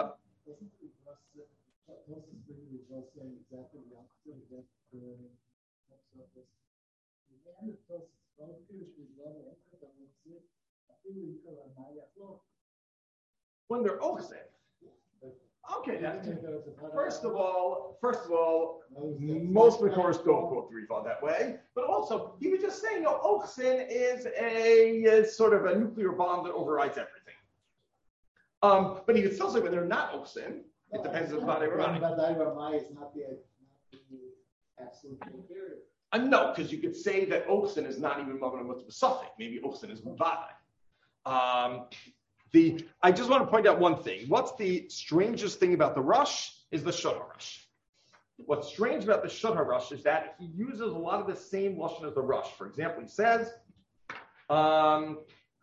When they're ochsen. Okay, then. First of all, most Makoros don't quote the Rifah that way. But also, he was just saying, ochsen is a sort of a nuclear bomb that overrides everything. But he could still say when they're not ochsen, it depends on Vadai Ramai. Vadai Ramai is not the absolute criteria. No, because you could say that ochsen is not even Mavan with Basafik. Maybe ochsen is Vadai. I just want to point out one thing. What's the strangest thing about the Rush is the Shut HaRush. What's strange about the Shut HaRush is that he uses a lot of the same lashon as the Rush. For example, he says some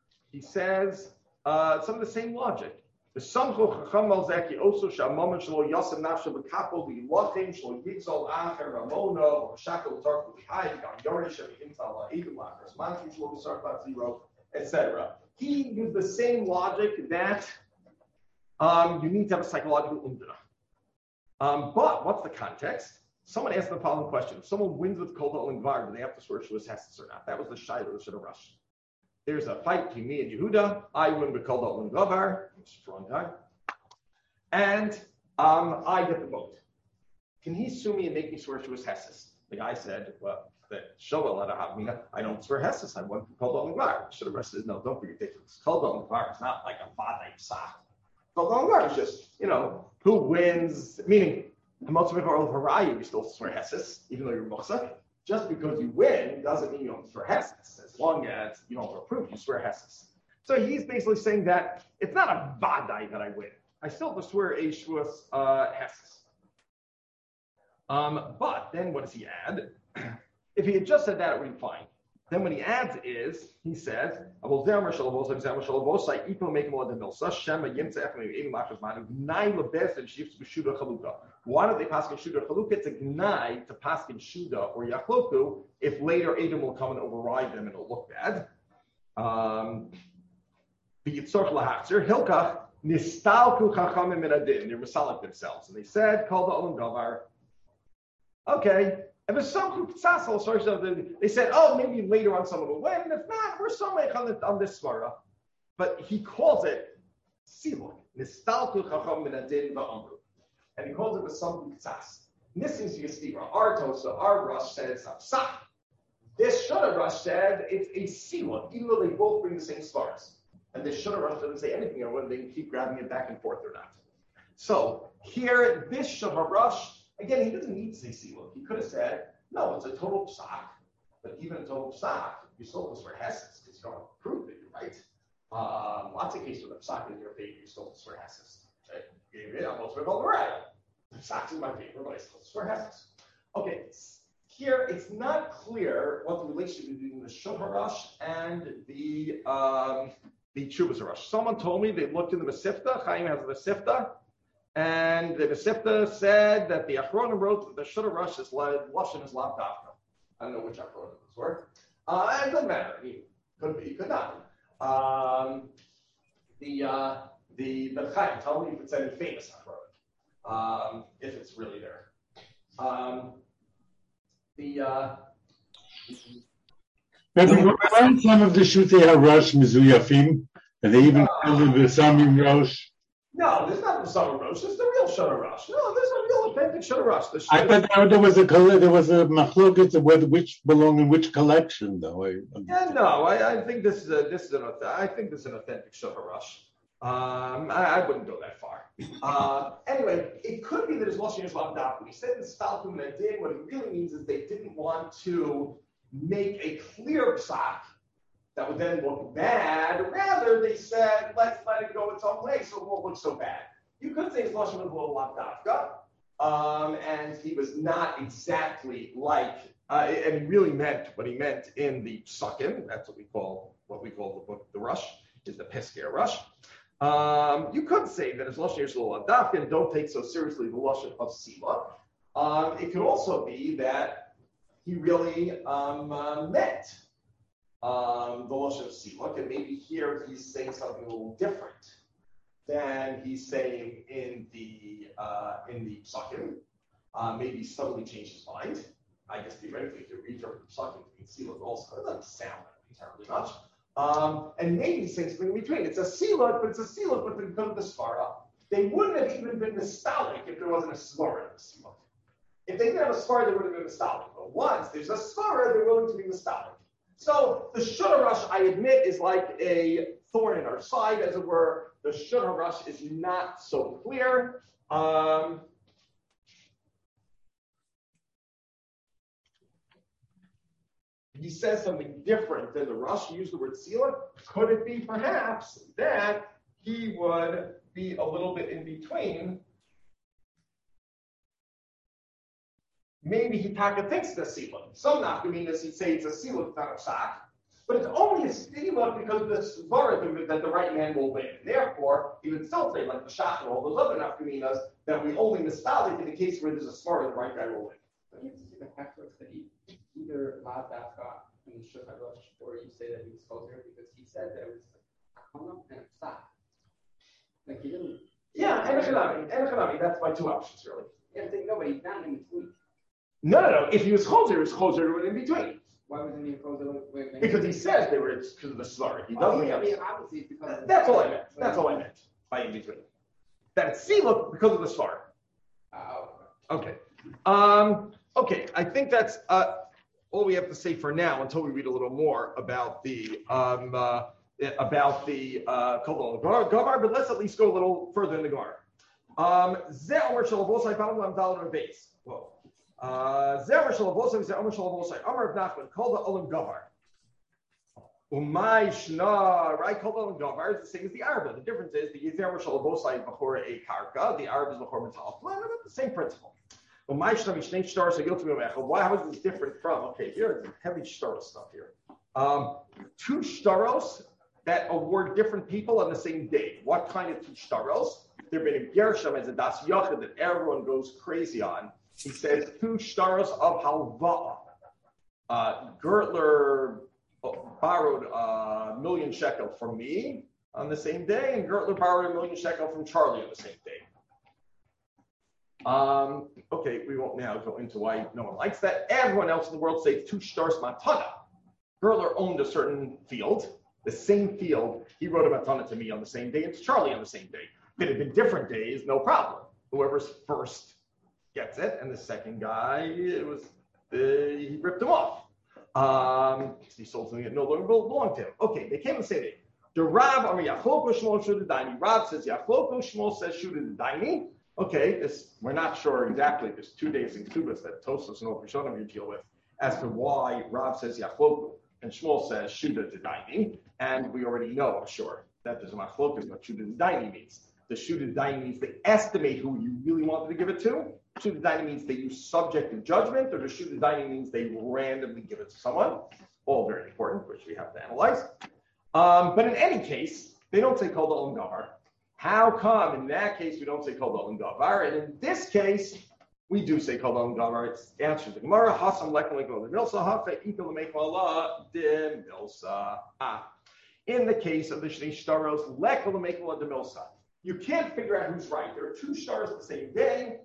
of the same logic. The Samchu Chacham Al Zeki Oso Shamaman Shlo Yasem Nafsha B'Kapol V'Yilachim Shlo Yitzol Acher Ramono or Shakel Tark V'Chai Gam Yorish V'Intal La'Edim Lachers Manchu Shlo B'Sar Bat Zero, etc. He used the same logic that you need to have a psychological umdana. But what's the context? Someone asked the following question: if someone wins with Kol Da'olim Gvar, do they have to swear Shuas Hesed or not? That was the Shiloh that should have rushed. There's a fight between me and Yehuda. I win with Kol Da'olim Gvar, strong guy, and I get the vote. Can he sue me and make me swear Shuas Hesed? The guy said, well, that Shoel at Havmina, I don't swear Hesed. I went for Kol Da'olim Gvar. Should have rested. No, don't be ridiculous. Kol Da'olim Gvar is not like a Vadai Psach. Kol Da'olim Gvar is just, who wins, meaning, you still swear Hesed, even though you're Muchsa. Just because you win doesn't mean you don't swear Hesed. As long as you don't approve, you swear Hesed. So he's basically saying that it's not a Vadai that I win. I still have to swear a Shuas Hesed. But then what does he add? If he had just said that, it would be fine. Then what he adds is, he says, why did they pass in Shuda Chalukah? To gnai to pass in Shuda or Yachloku if later Edom will come and override them and it'll look bad. Hilkach nistalku chachamim min adin. They're misalik themselves, and they said, "Call the olam davar." Okay. If there's some they said, oh, maybe later on someone will win. If not, we're somewhere on this svara. But he calls it siluk. Nistalku chacham min adin va'amru. And he calls it with some ktsas. Nissim Yastira. Our Tosa, our Rush said it's a psak. This Shudder Rush said it's a siluk, even though they both bring the same svaras. And this Shudder Rush doesn't say anything on whether they can keep grabbing it back and forth or not. So here, this Shudder Rush, again, he doesn't need to say siluk. He could have said, no, it's a total psak. But even a total psak, you still have to swear Hesed because you don't have to prove that you're right. Lots of cases where the psak is in your favor, you still have to swear Hesed. Okay? I'm supposed to all the right. The psak is in my favor, but I still have to swear Hesed. Okay, here it's not clear what the relationship between the Shul Harash and the Chuvas Harash. Someone told me they looked in the Mesifta. Chaim has the Mesifta. And the Mesifta said that the Achronim wrote that the Shul Harash is Lashon is Lav Dafka. I don't know which Achronim those were. It doesn't matter. He could be, he could not. The Chaim, tell me if it's any famous Achronim. If it's really there. Weren't some of the Shutei HaRosh Mizuyafim, and they even called it the Samim Rosh? No, there's not the Samim Rosh. There's the real Shul Harash. No, there's a real authentic Shul Harash. I thought there was a machloket of which belong in which collection, though. I think this is an authentic Shul Harash. I wouldn't go that far. Anyway, it could be that his Lashon is Lav Dafka. He said in Stalkum and Adin, what it really means is they didn't want to make a clear psak that would then look bad. Rather, they said, let's let it go its own way so it won't look so bad. You could say his Lashon was a little Lav Dafka, and he was not exactly like, and he really meant what he meant in the psakim. That's what we call the book, the Rush, is the Pesach Rush. You could say that his Lashon is Lav Dafka and don't take so seriously the Lashon of Sila. It could also be that he really meant the Lashon of Sila, and maybe here he's saying something a little different than he's saying in the Psakim. Maybe he suddenly changed his mind. I guess theoretically, if you read the Psakim, you can see it also. It doesn't sound terribly much. And maybe he's saying something in between. It's a siluk, but because of the svara, they wouldn't have even been nostalgic if there wasn't a svara in the siluk. If they didn't have a svara, they would have been nostalgic. But once there's a svara, they're willing to be nostalgic. So the Shul Harash, I admit, is like a thorn in our side, as it were. The Shul Harash is not so clear. He says something different than the Rush. He used the word Sila. Could it be perhaps that he would be a little bit in between? Maybe he thinks it's a Sila. Some nafkaminas he'd say it's a Sila, it's not a psak. But it's only a Sila because of the svara that the right man will win. Therefore, he would still say, like the Shach and all those other nafkaminas, that we only nostalgic in the case where there's a svara, the right guy will win. But you have to see the hechros that he either Lav Dafka in the Shul Harash, or you say that he was kosher because he said that it was a chana and a psak. Like he didn't Yeah, and Echanami. That's my two options, really. Yeah, I think nobody found in between. No. If he was Choser, it would in between. Why wasn't he opposed to Because he says they were because of the slur. He doesn't. Obviously it's because of That's all I meant. That's all I meant by in between. That it's Sila because of the slur. Okay. Okay. I think that's all we have to say for now until we read a little more about the Kol Gavar. But let's at least go a little further in the Gar. Ze Omer Shalavosai Palam Lam Dalar Base. Whoa. Ze Omer Shalavosai Ze Omer Shalavosai Omer of Nachman Kol the Olam Gavar. Umay Shna, right? Kol the Olam Gavar is the same as the Arba. The difference is the Ze Omer Shalavosai Bechor a Karka. The Arba is Bechor Metal. The same principle. Why how is this different from? Okay, here it's heavy shtaros stuff here. Two shtaros that award different people on the same day. What kind of two shtaros? There have been a Gershom as a das yachid that everyone goes crazy on. He says two shtaros of halva'a. Gertler borrowed $1 million shekel from me on the same day, and Gertler borrowed $1 million shekel from Charlie on the same day. Okay, we won't now go into why no one likes that. Everyone else in the world says two stars matana. Gertler owned a certain field, the same field. He wrote a matana to me on the same day and to Charlie on the same day. If it had been different days, no problem. Whoever's first gets it, and the second guy, he ripped him off. He sold something that no longer belonged to him. Okay, they came and said it. The Rav Amar Yachloko Shmuel Shuda Daini. Rav says Yachloko, Shmuel says Shuda Daini. Okay, we're not sure exactly. There's 2 days in Ktubas that Tosfos and Rishonim you deal with as to why Rav says Yachloku and Shmuel says Shuda Daini, and we already know, I'm sure, that there's a machlokas what Shuda Daini means. The Shuda Daini means they estimate who you really wanted to give it to. Shuda Daini means they use subjective judgment, or the Shuda Daini means they randomly give it to someone. All very important, which we have to analyze. But in any case, they don't say Kol Da'olam Gavar. How come in that case we don't say Kol Da'olam Gavar, and in this case we do say Kol Da'olam Gavar? It's answered the Gemara. Hasam lekum lekum demilsa hafe ikol lemeik mala demilsa. In the case of the Shnei Shtaros, lekum lemeik mala demilsa, you can't figure out who's right. There are two stars the same day.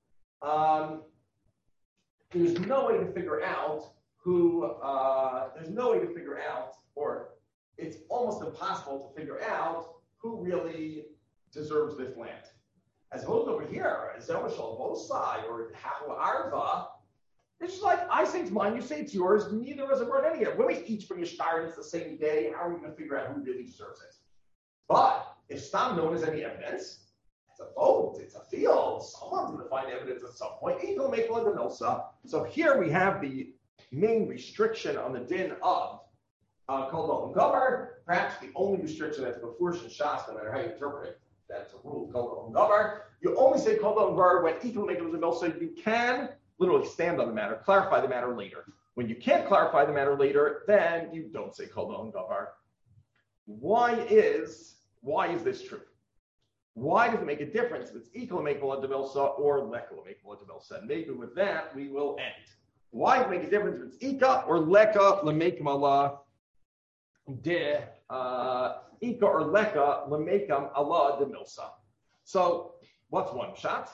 There's no way to figure out who. There's no way to figure out, or it's almost impossible to figure out who really deserves this land. As opposed over here, as Zemashal Vosai or Hahu Arva, it's just like I say it's mine, you say it's yours, neither of us have brought any of it. When we each bring a star and it's the same day, how are we going to figure out who really deserves it? But if Stam known as any evidence, it's a vote, it's a field, someone's going to find evidence at some point. Eagle make one the Milsa. So here we have the main restriction on the din of Kol Da'olam Gavar. Perhaps the only restriction that's before Shas, no matter how you interpret it, that's a rule, Kol Da'olam Gavar. You only say Kol Da'olam Gavar when equal make it a so you can literally stand on the matter, clarify the matter later. When you can't clarify the matter later, then you don't say Kol Da'olam Gavar. Why is this true? Why does it make a difference if it's equal make Devilsa or lekel make Devilsa? Maybe with that we will end. Why does it make a difference if it's Ika or Leka Lemekam Allah de Ika or Leka Lemekam Allah de Milsa? So what's one shot?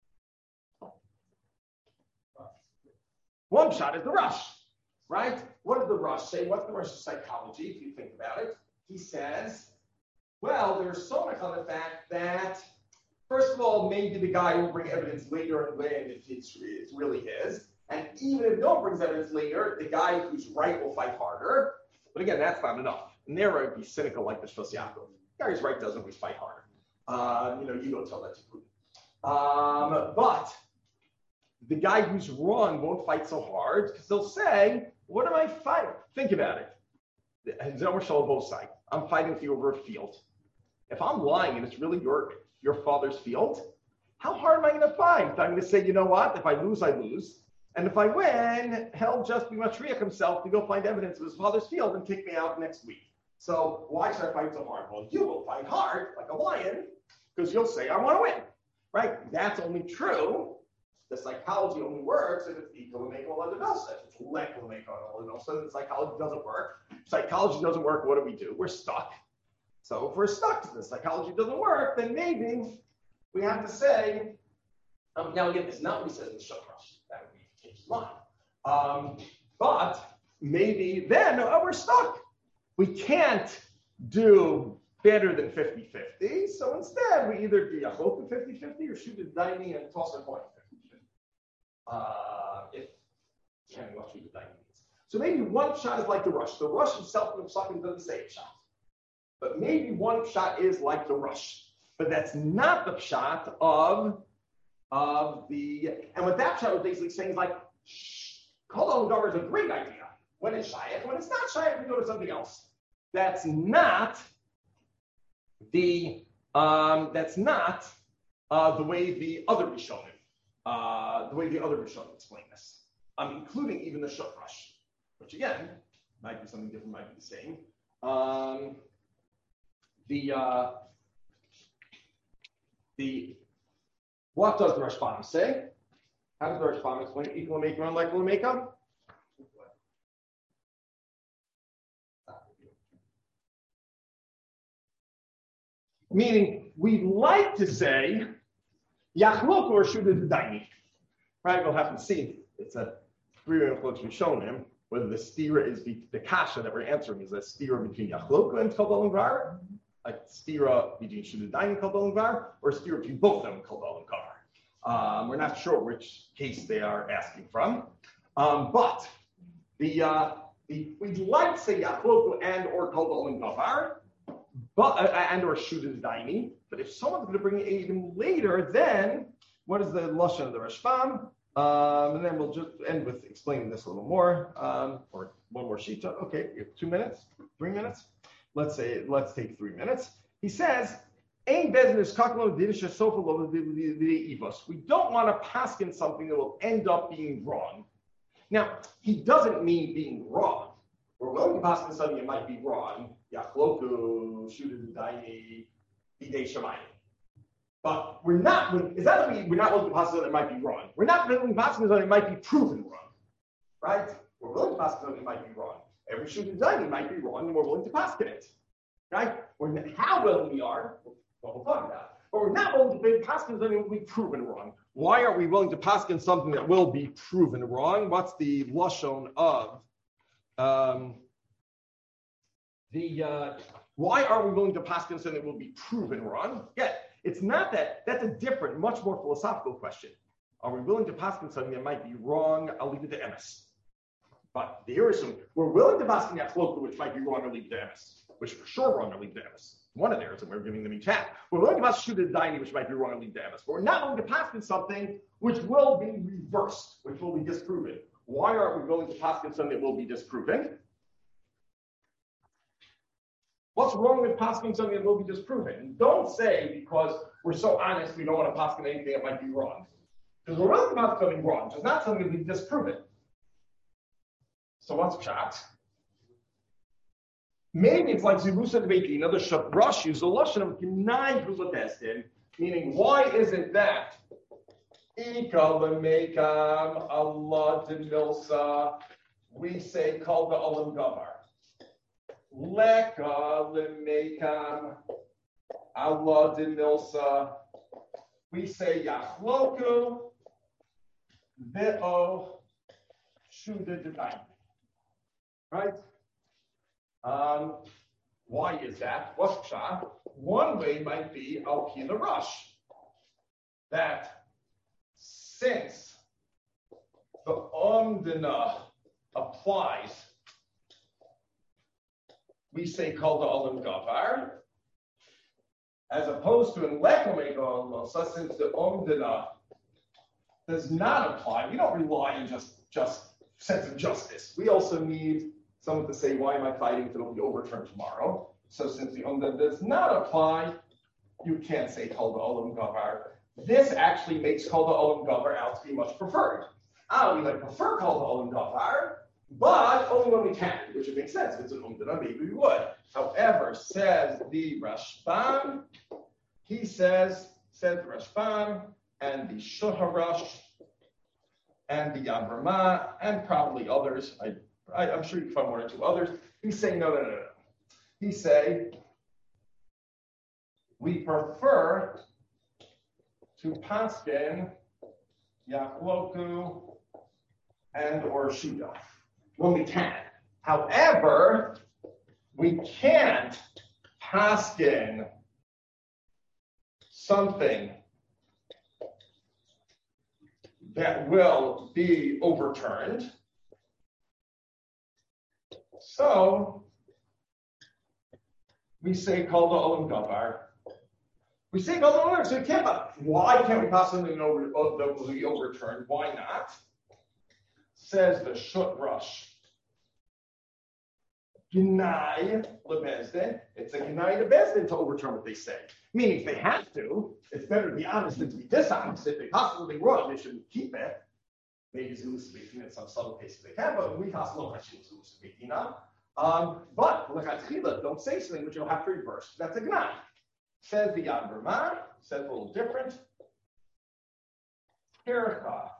One shot is the Rush, right? What does the Rush say? What's the Rush's psychology, if you think about it? He says, well, there's so much on the fact that, first of all, maybe the guy will bring evidence later and when it's really his. And even if no one brings evidence later, the guy who's right will fight harder. But again, that's not enough. Never would be cynical like the Shvos Yaakov. The guy who's right doesn't always fight harder. You go tell that to Putin. But the guy who's wrong won't fight so hard because they'll say, what am I fighting? Think about it. I'm fighting with you over a field. If I'm lying and it's really your father's field, how hard am I going to fight? I'm going to say, you know what? If I lose, I lose. And if I win, he'll just be matriach himself to go find evidence of his father's field and kick me out next week. So why should I fight so hard? Well, you will fight hard like a lion because you'll say, I want to win. Right? That's only true. The psychology only works if it's equal to make all other else. If it's lekel to make all other else, so the psychology doesn't work. Psychology doesn't work. What do? We're stuck. So if we're stuck to this, psychology doesn't work, then maybe we have to say, now again, it's not what he says in the Shulchan. That would be change his mind. But maybe then we're stuck. We can't do better than 50-50. So instead, we either do Yachloku 50-50 or shoot a dining and toss a coin 50-50. Depending what shoot a dining means. So maybe one shot is like the rush. The rush itself in the Psachim doesn't say a shot. But maybe one shot is like the rush. But that's not the shot of the, and what that shot was basically saying is like, Kol Olam Gavar is a great idea. When it's Shayach, when it's not Shayach, we go to something else. That's not the way the other Rishonim, explain this, including even the Shut Rush, which again might be something different, might be the same. What does the Rashbam say? How does the Rashbam explain equal make run like makeup? Meaning, we'd like to say Yachloku or Shuda Daini. Right? We'll have to see. It's a three-way approach we've shown him. Whether the stira is the kasha that we're answering is a stira between Yachloku and Kol Olam Gavar, a stira between Shuda Daini and Kol Olam Gavar, or a stira between both of them and Kol Olam Gavar. We're not sure which case they are asking from, but we'd like to say Yachloku and or Kol Olam Gavar, and or Shuda Daini. But if someone's going to bring it even later, then what is the lashon of the Rashbam? And then we'll just end with explaining this a little more, or one more shita. Okay, we have 2 minutes, 3 minutes. Let's take 3 minutes. He says, we don't want to paskin something that will end up being wrong. Now, he doesn't mean being wrong. We're willing to paskin something that might be wrong. Yachloku, Shuda Daini, Bidei Shamayim. But we're not willing to paskin something that might be wrong. We're not willing to paskin something that might be proven wrong. Right? We're willing to paskin something that might be wrong. Every Shuda Daini might be wrong, and we're willing to paskin it. Right? How willing we are, what we'll talk about. But we're not willing to paskin something that will be proven wrong. Why aren't we willing to paskin something that will be proven wrong? What's the lashon of why are we willing to paskin something that will be proven wrong? Yeah, it's not that. That's a different, much more philosophical question. Are we willing to paskin something that might be wrong? I'll leave it to emes. But here is some. We're willing to paskin Yachloku, which might be wrong. I'll leave it to emes. Which for sure wrong. I'll leave it to emes. One of theirs, and we're giving them each half. We're willing to paskin Shuda Daini, which might be wrong. I'll leave it to emes. But we're not willing to paskin something which will be reversed, which will be disproven. Why aren't we willing to paskin something that will be disproven? What's wrong with paskin something that will be disproven? Don't say because we're so honest we don't want to paskin anything that might be wrong. Because we're willing to paskin something wrong, just not something that will be disproven. So what's pshat? Maybe it's like Zilusa Debeki, another Rush use the lashon of Gnai Gulatestin, meaning why isn't that? Ika lemekam Allah de milsa, we say Kol Olam Gavar. Leka lemekam Allah de milsa, we say Yachloku ve'o Shuda Daini. Right? Why is that? What's pshat? One way might be al pi the rush. That since the omdina applies, we say Kol Olam Gavar, as opposed to in lekomego, since the omdina does not apply. We don't rely on just sense of justice. We also need someone to say, why am I fighting if it'll be overturned tomorrow? So since the omdina does not apply, you can't say Kol Olam Gavar. This actually makes Kol Olam Gavar out to be much preferred. We might prefer Kol Olam Gavar, but only when we can, which would make sense. If it's an omdina, maybe we would. However, says the Rashbam, he says the Rashbam, and the Shoharash, and the Yavrama, and probably others. I'm sure you can find one or two others. He's saying, no. He's saying, we prefer to paskin yachloku and or shuda when we can. However, we can't paskin something that will be overturned. So we say called the olam gavar. We say called the olam gavar. So we can't. Why can't we possibly know that will be overturned? Why not? Says the Shut Rush. Gnai lebezdin. It's a gnai to bezdin to overturn what they say. Meaning, if they have to, it's better to be honest than to be dishonest. If they possibly wrong, they shouldn't keep it. Maybe it's hallucinating in some subtle cases they can, but we possibly it's hallucinating now. But don't say something which you'll have to reverse. That's a gnai. Says the Yad Ramah. Says a little different. Tircha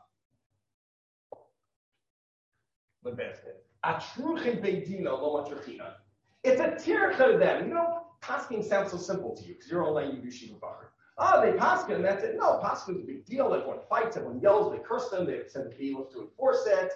lebezdin. Atruchin beidina lo matrachina. It's a tircha to them. You know, paskin sounds so simple to you because you're all naive yeshiva bacher. They paskin and that's it. No, paskin is a big deal. Everyone fights, everyone yells, they curse them, they send the bailiff to enforce it.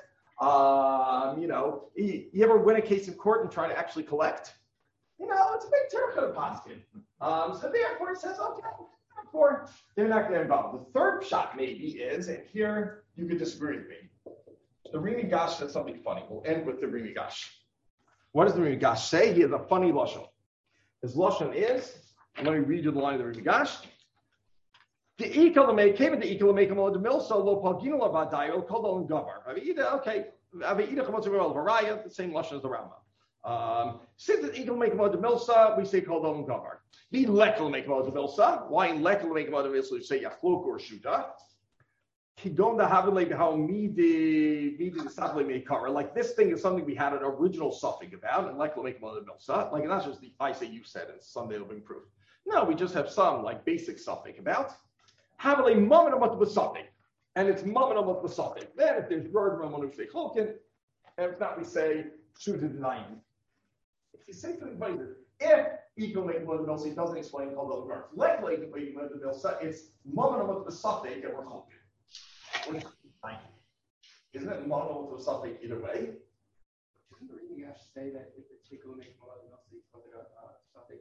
You ever win a case in court and try to actually collect? It's a big tircha to paskin. So therefore it says, okay, therefore they're not going to involve. The third shot maybe is, and here you could disagree with me. The Rimi Gash said something funny. We'll end with the Rimi Gash. What does the Rimi Gash say? He has a funny lashon. His lashon is, let me read you the line of the Rimi Gash. The Ikalamay came into Ikalamay the mill, so lo palgino lavadayo called on gavar. Okay, the same lashon as the Rambam. Since the Ikalamay the milsa, we say called on gavar. The Lekalamay the milsa. Why in Lekalamay the milsa you say yachlok or shuta? Like this thing is something we had an original suffix about, and like not just the I say you said, and someday it'll be improved. No, we just have some like basic suffix about. Have a moment about the suffix, and it's moment about the suffix. Then if there's word we say cholkin, and if not, we say shooted nine. If you say something funny, if equal make the milsa, it doesn't explain called the guards. Like the milsa, it's moment about the suffix, and we're cholkin. Isn't it mono to something either way? Didn't the Rimi Gash say that if it's equal make something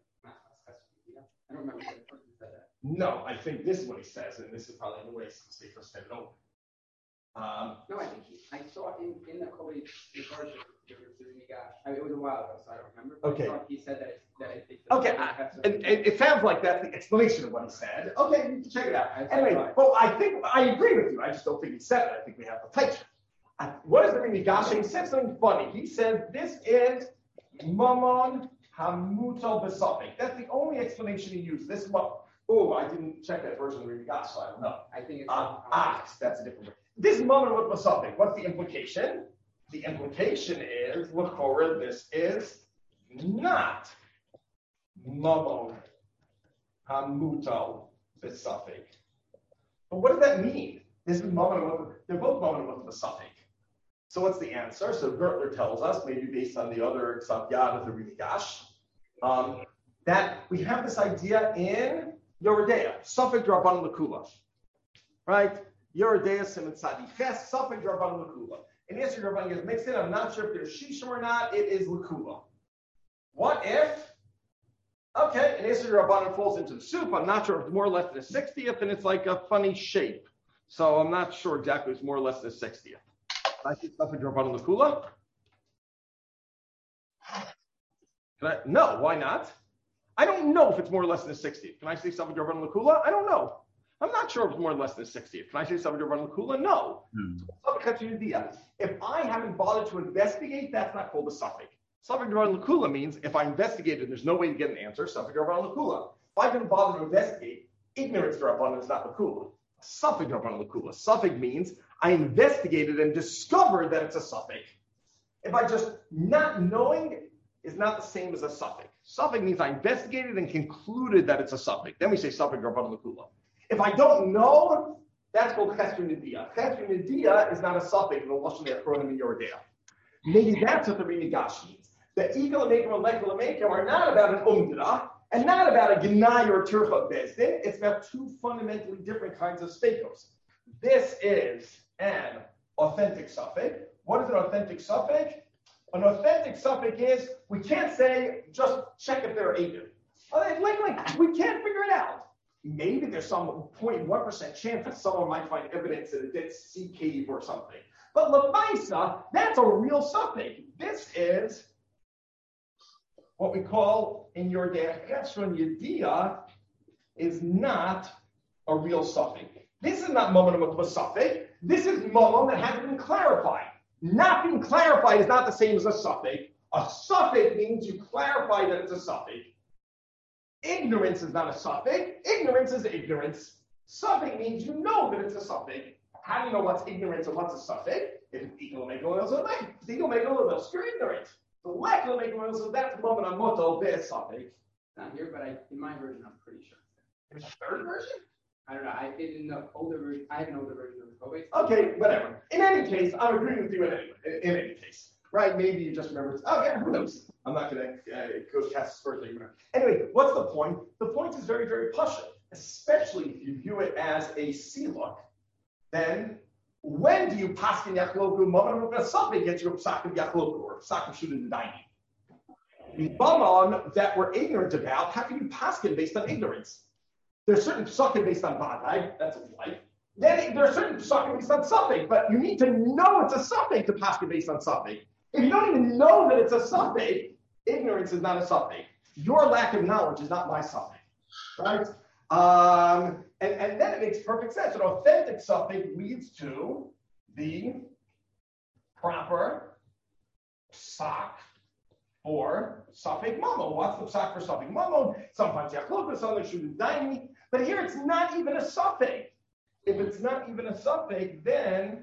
I don't remember what person said that. No, I think this is what he says, and this is probably the way they first said it over. No, I think I saw in the Kobe regards to the Rimi Gash. It was a while ago, so I don't remember. Okay. I thought he said that okay, it sounds like that's the explanation of what he said. Okay, check it out. Anyway, well, I think I agree with you. I just don't think he said it. I think we have the picture. What is the Rimi Gash? He said something funny. He said this is mamon hamutal besafik. That's the only explanation he used. This is what. Oh, I didn't check that version of the Rimi Gash, so I don't know. I think it's that's a different word. This mamon with besafik. What's the implication? The implication is l'chora. This is not mamon hamutal besafik. But what does that mean? This is mamon. They're both mamon with besafik. So what's the answer? So Gertler tells us, maybe based on the other Ksat of the Rimi Gash, that we have this idea in Yoredea, Safek Draban Lakula. Right? Yoredea Simon Tzadi Ches, Safek Draban Lakula. And the answer Draban gets mixed in. I'm not sure if there's Shishim or not. It is Lakula. What if? Okay, and Isser Draban falls into the soup. I'm not sure if it's more or less than a 60th, and it's like a funny shape. So I'm not sure exactly if it's more or less than a 60th. I see stuff in Draban Lakula? No, why not? I don't know if it's more or less than a 60th. Can I say stuff in Draban Lakula? I don't know. I'm not sure if it's more or less than a 60th. Can I say stuff in Draban Lakula? No. If I haven't bothered to investigate, that's not called a suffix. Suffix Draban Lakula means if I investigated, there's no way to get an answer. Suffix Draban Lakula. If I didn't bother to investigate, ignorance Draban is not Lakula. Suffix Draban Lakula. Suffix means I investigated and discovered that it's a suffix. If I just not knowing is not the same as a suffix. Suffix means I investigated and concluded that it's a suffix. Then we say suffix Draban Lakula. If I don't know, that's called Chesru Nidia. Chesru Nidia is not a suffix in the Lashon Achronim in Yoredea. Maybe that's what the Rimi Gash means. The Eagle Amekim and Lekul Amekim are not about an Umdira. and not about a Gnai or Tircha Bezdin. It's about two fundamentally different kinds of speikos. This is an authentic suffix. What is an authentic suffix? An authentic suffix is, we can't say, just check if they're Eidim. We can't figure it out. Maybe there's some 0.1% chance that someone might find evidence in a Dead Sea cave or something. But Lamaisa, that's a real suffix. This is what we call in your Chesron Yediyah is not a real suffix. This is not Mamon of a suffix. This is Mamon that hasn't been clarified. Not being clarified is not the same as a suffix. A suffix means you clarify that it's a suffix. Ignorance is not a suffix. Ignorance is ignorance. Suffix means you know that it's a suffix. How do you know what's ignorance and what's a suffix? If it's equal, make oil, so like it's equal, make oil, you're ignorant. The lack of make oil, so that's the moment on moto, there's suffix. Not here, but in my version, I'm pretty sure. In the third version? I don't know. I have an older version of the Kobe. Okay, whatever. In any case, I'm agreeing with you in any case. Right? Maybe you just remember. Oh, yeah, who knows? I'm not going to go cast aspersions. Anyway, what's the point? The point is very, very pashut, especially if you view it as a siluk. Then, when do you paskin yachloku? Moment of something gets you a psakim yachloku or psakim shudin daini. The bamon that we're ignorant about, how can you paskin based on ignorance? There's certain psakim based on badai, that's a life. Then there are certain psakim based on something, but you need to know it's a something to paskin based on something. If you don't even know that it's a suffix, ignorance is not a suffix. Your lack of knowledge is not my suffix, right? And then it makes perfect sense. An authentic suffix leads to the proper psak for suffix mamon. What's the psak for suffix mamon? Sometimes yachloka, sometimes shudin daini. But here it's not even a suffix. If it's not even a suffix, then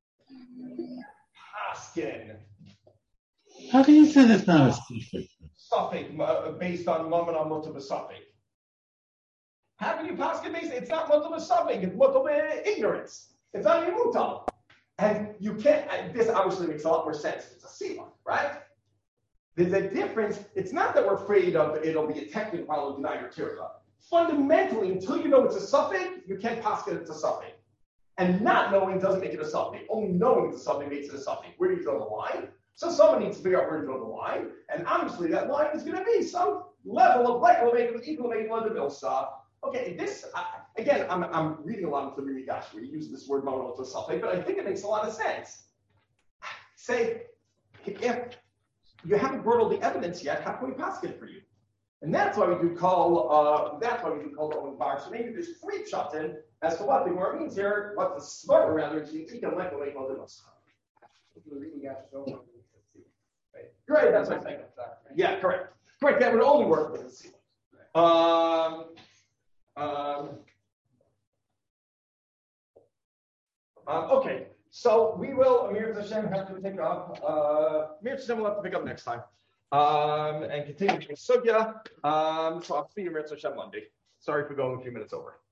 paskin. How can you say that's not a suffix? Suffix based on mamon on motiv suffix. How can you paskin based? It's not motiv suffix. It's motiv ignorance. It's not even mutal. And you can't. This obviously makes a lot more sense. It's a sila, right? There's a difference. It's not that we're afraid of it'll be a technical problem deny your tircha. Fundamentally, until you know it's a suffix, you can't paskin it's a suffix. And not knowing doesn't make it a suffix. Only knowing it's a suffix makes it a suffix. Where do you draw the line? So someone needs to figure out where to draw the line, and obviously that line is going to be some level of like equal the bill stop. Okay, this again, I'm reading a lot of the Midrash where you use this word mono to suffix, but I think it makes a lot of sense. Say, if you haven't brought all the evidence yet, how can we pass it for you? And that's why we do call the Owen bar. So maybe there's three pshatim as to what the word means here, what the smart rather is you can like the bill stop. Great, that's what I think. Yeah, correct. Correct, that would only work with the ceiling. Okay, so we will, Amir Hashem, have to pick up. Amir Hashem will have to pick up next time. And continue with Sugya. So I'll see you, Amir Hashem, Monday. Sorry for going a few minutes over.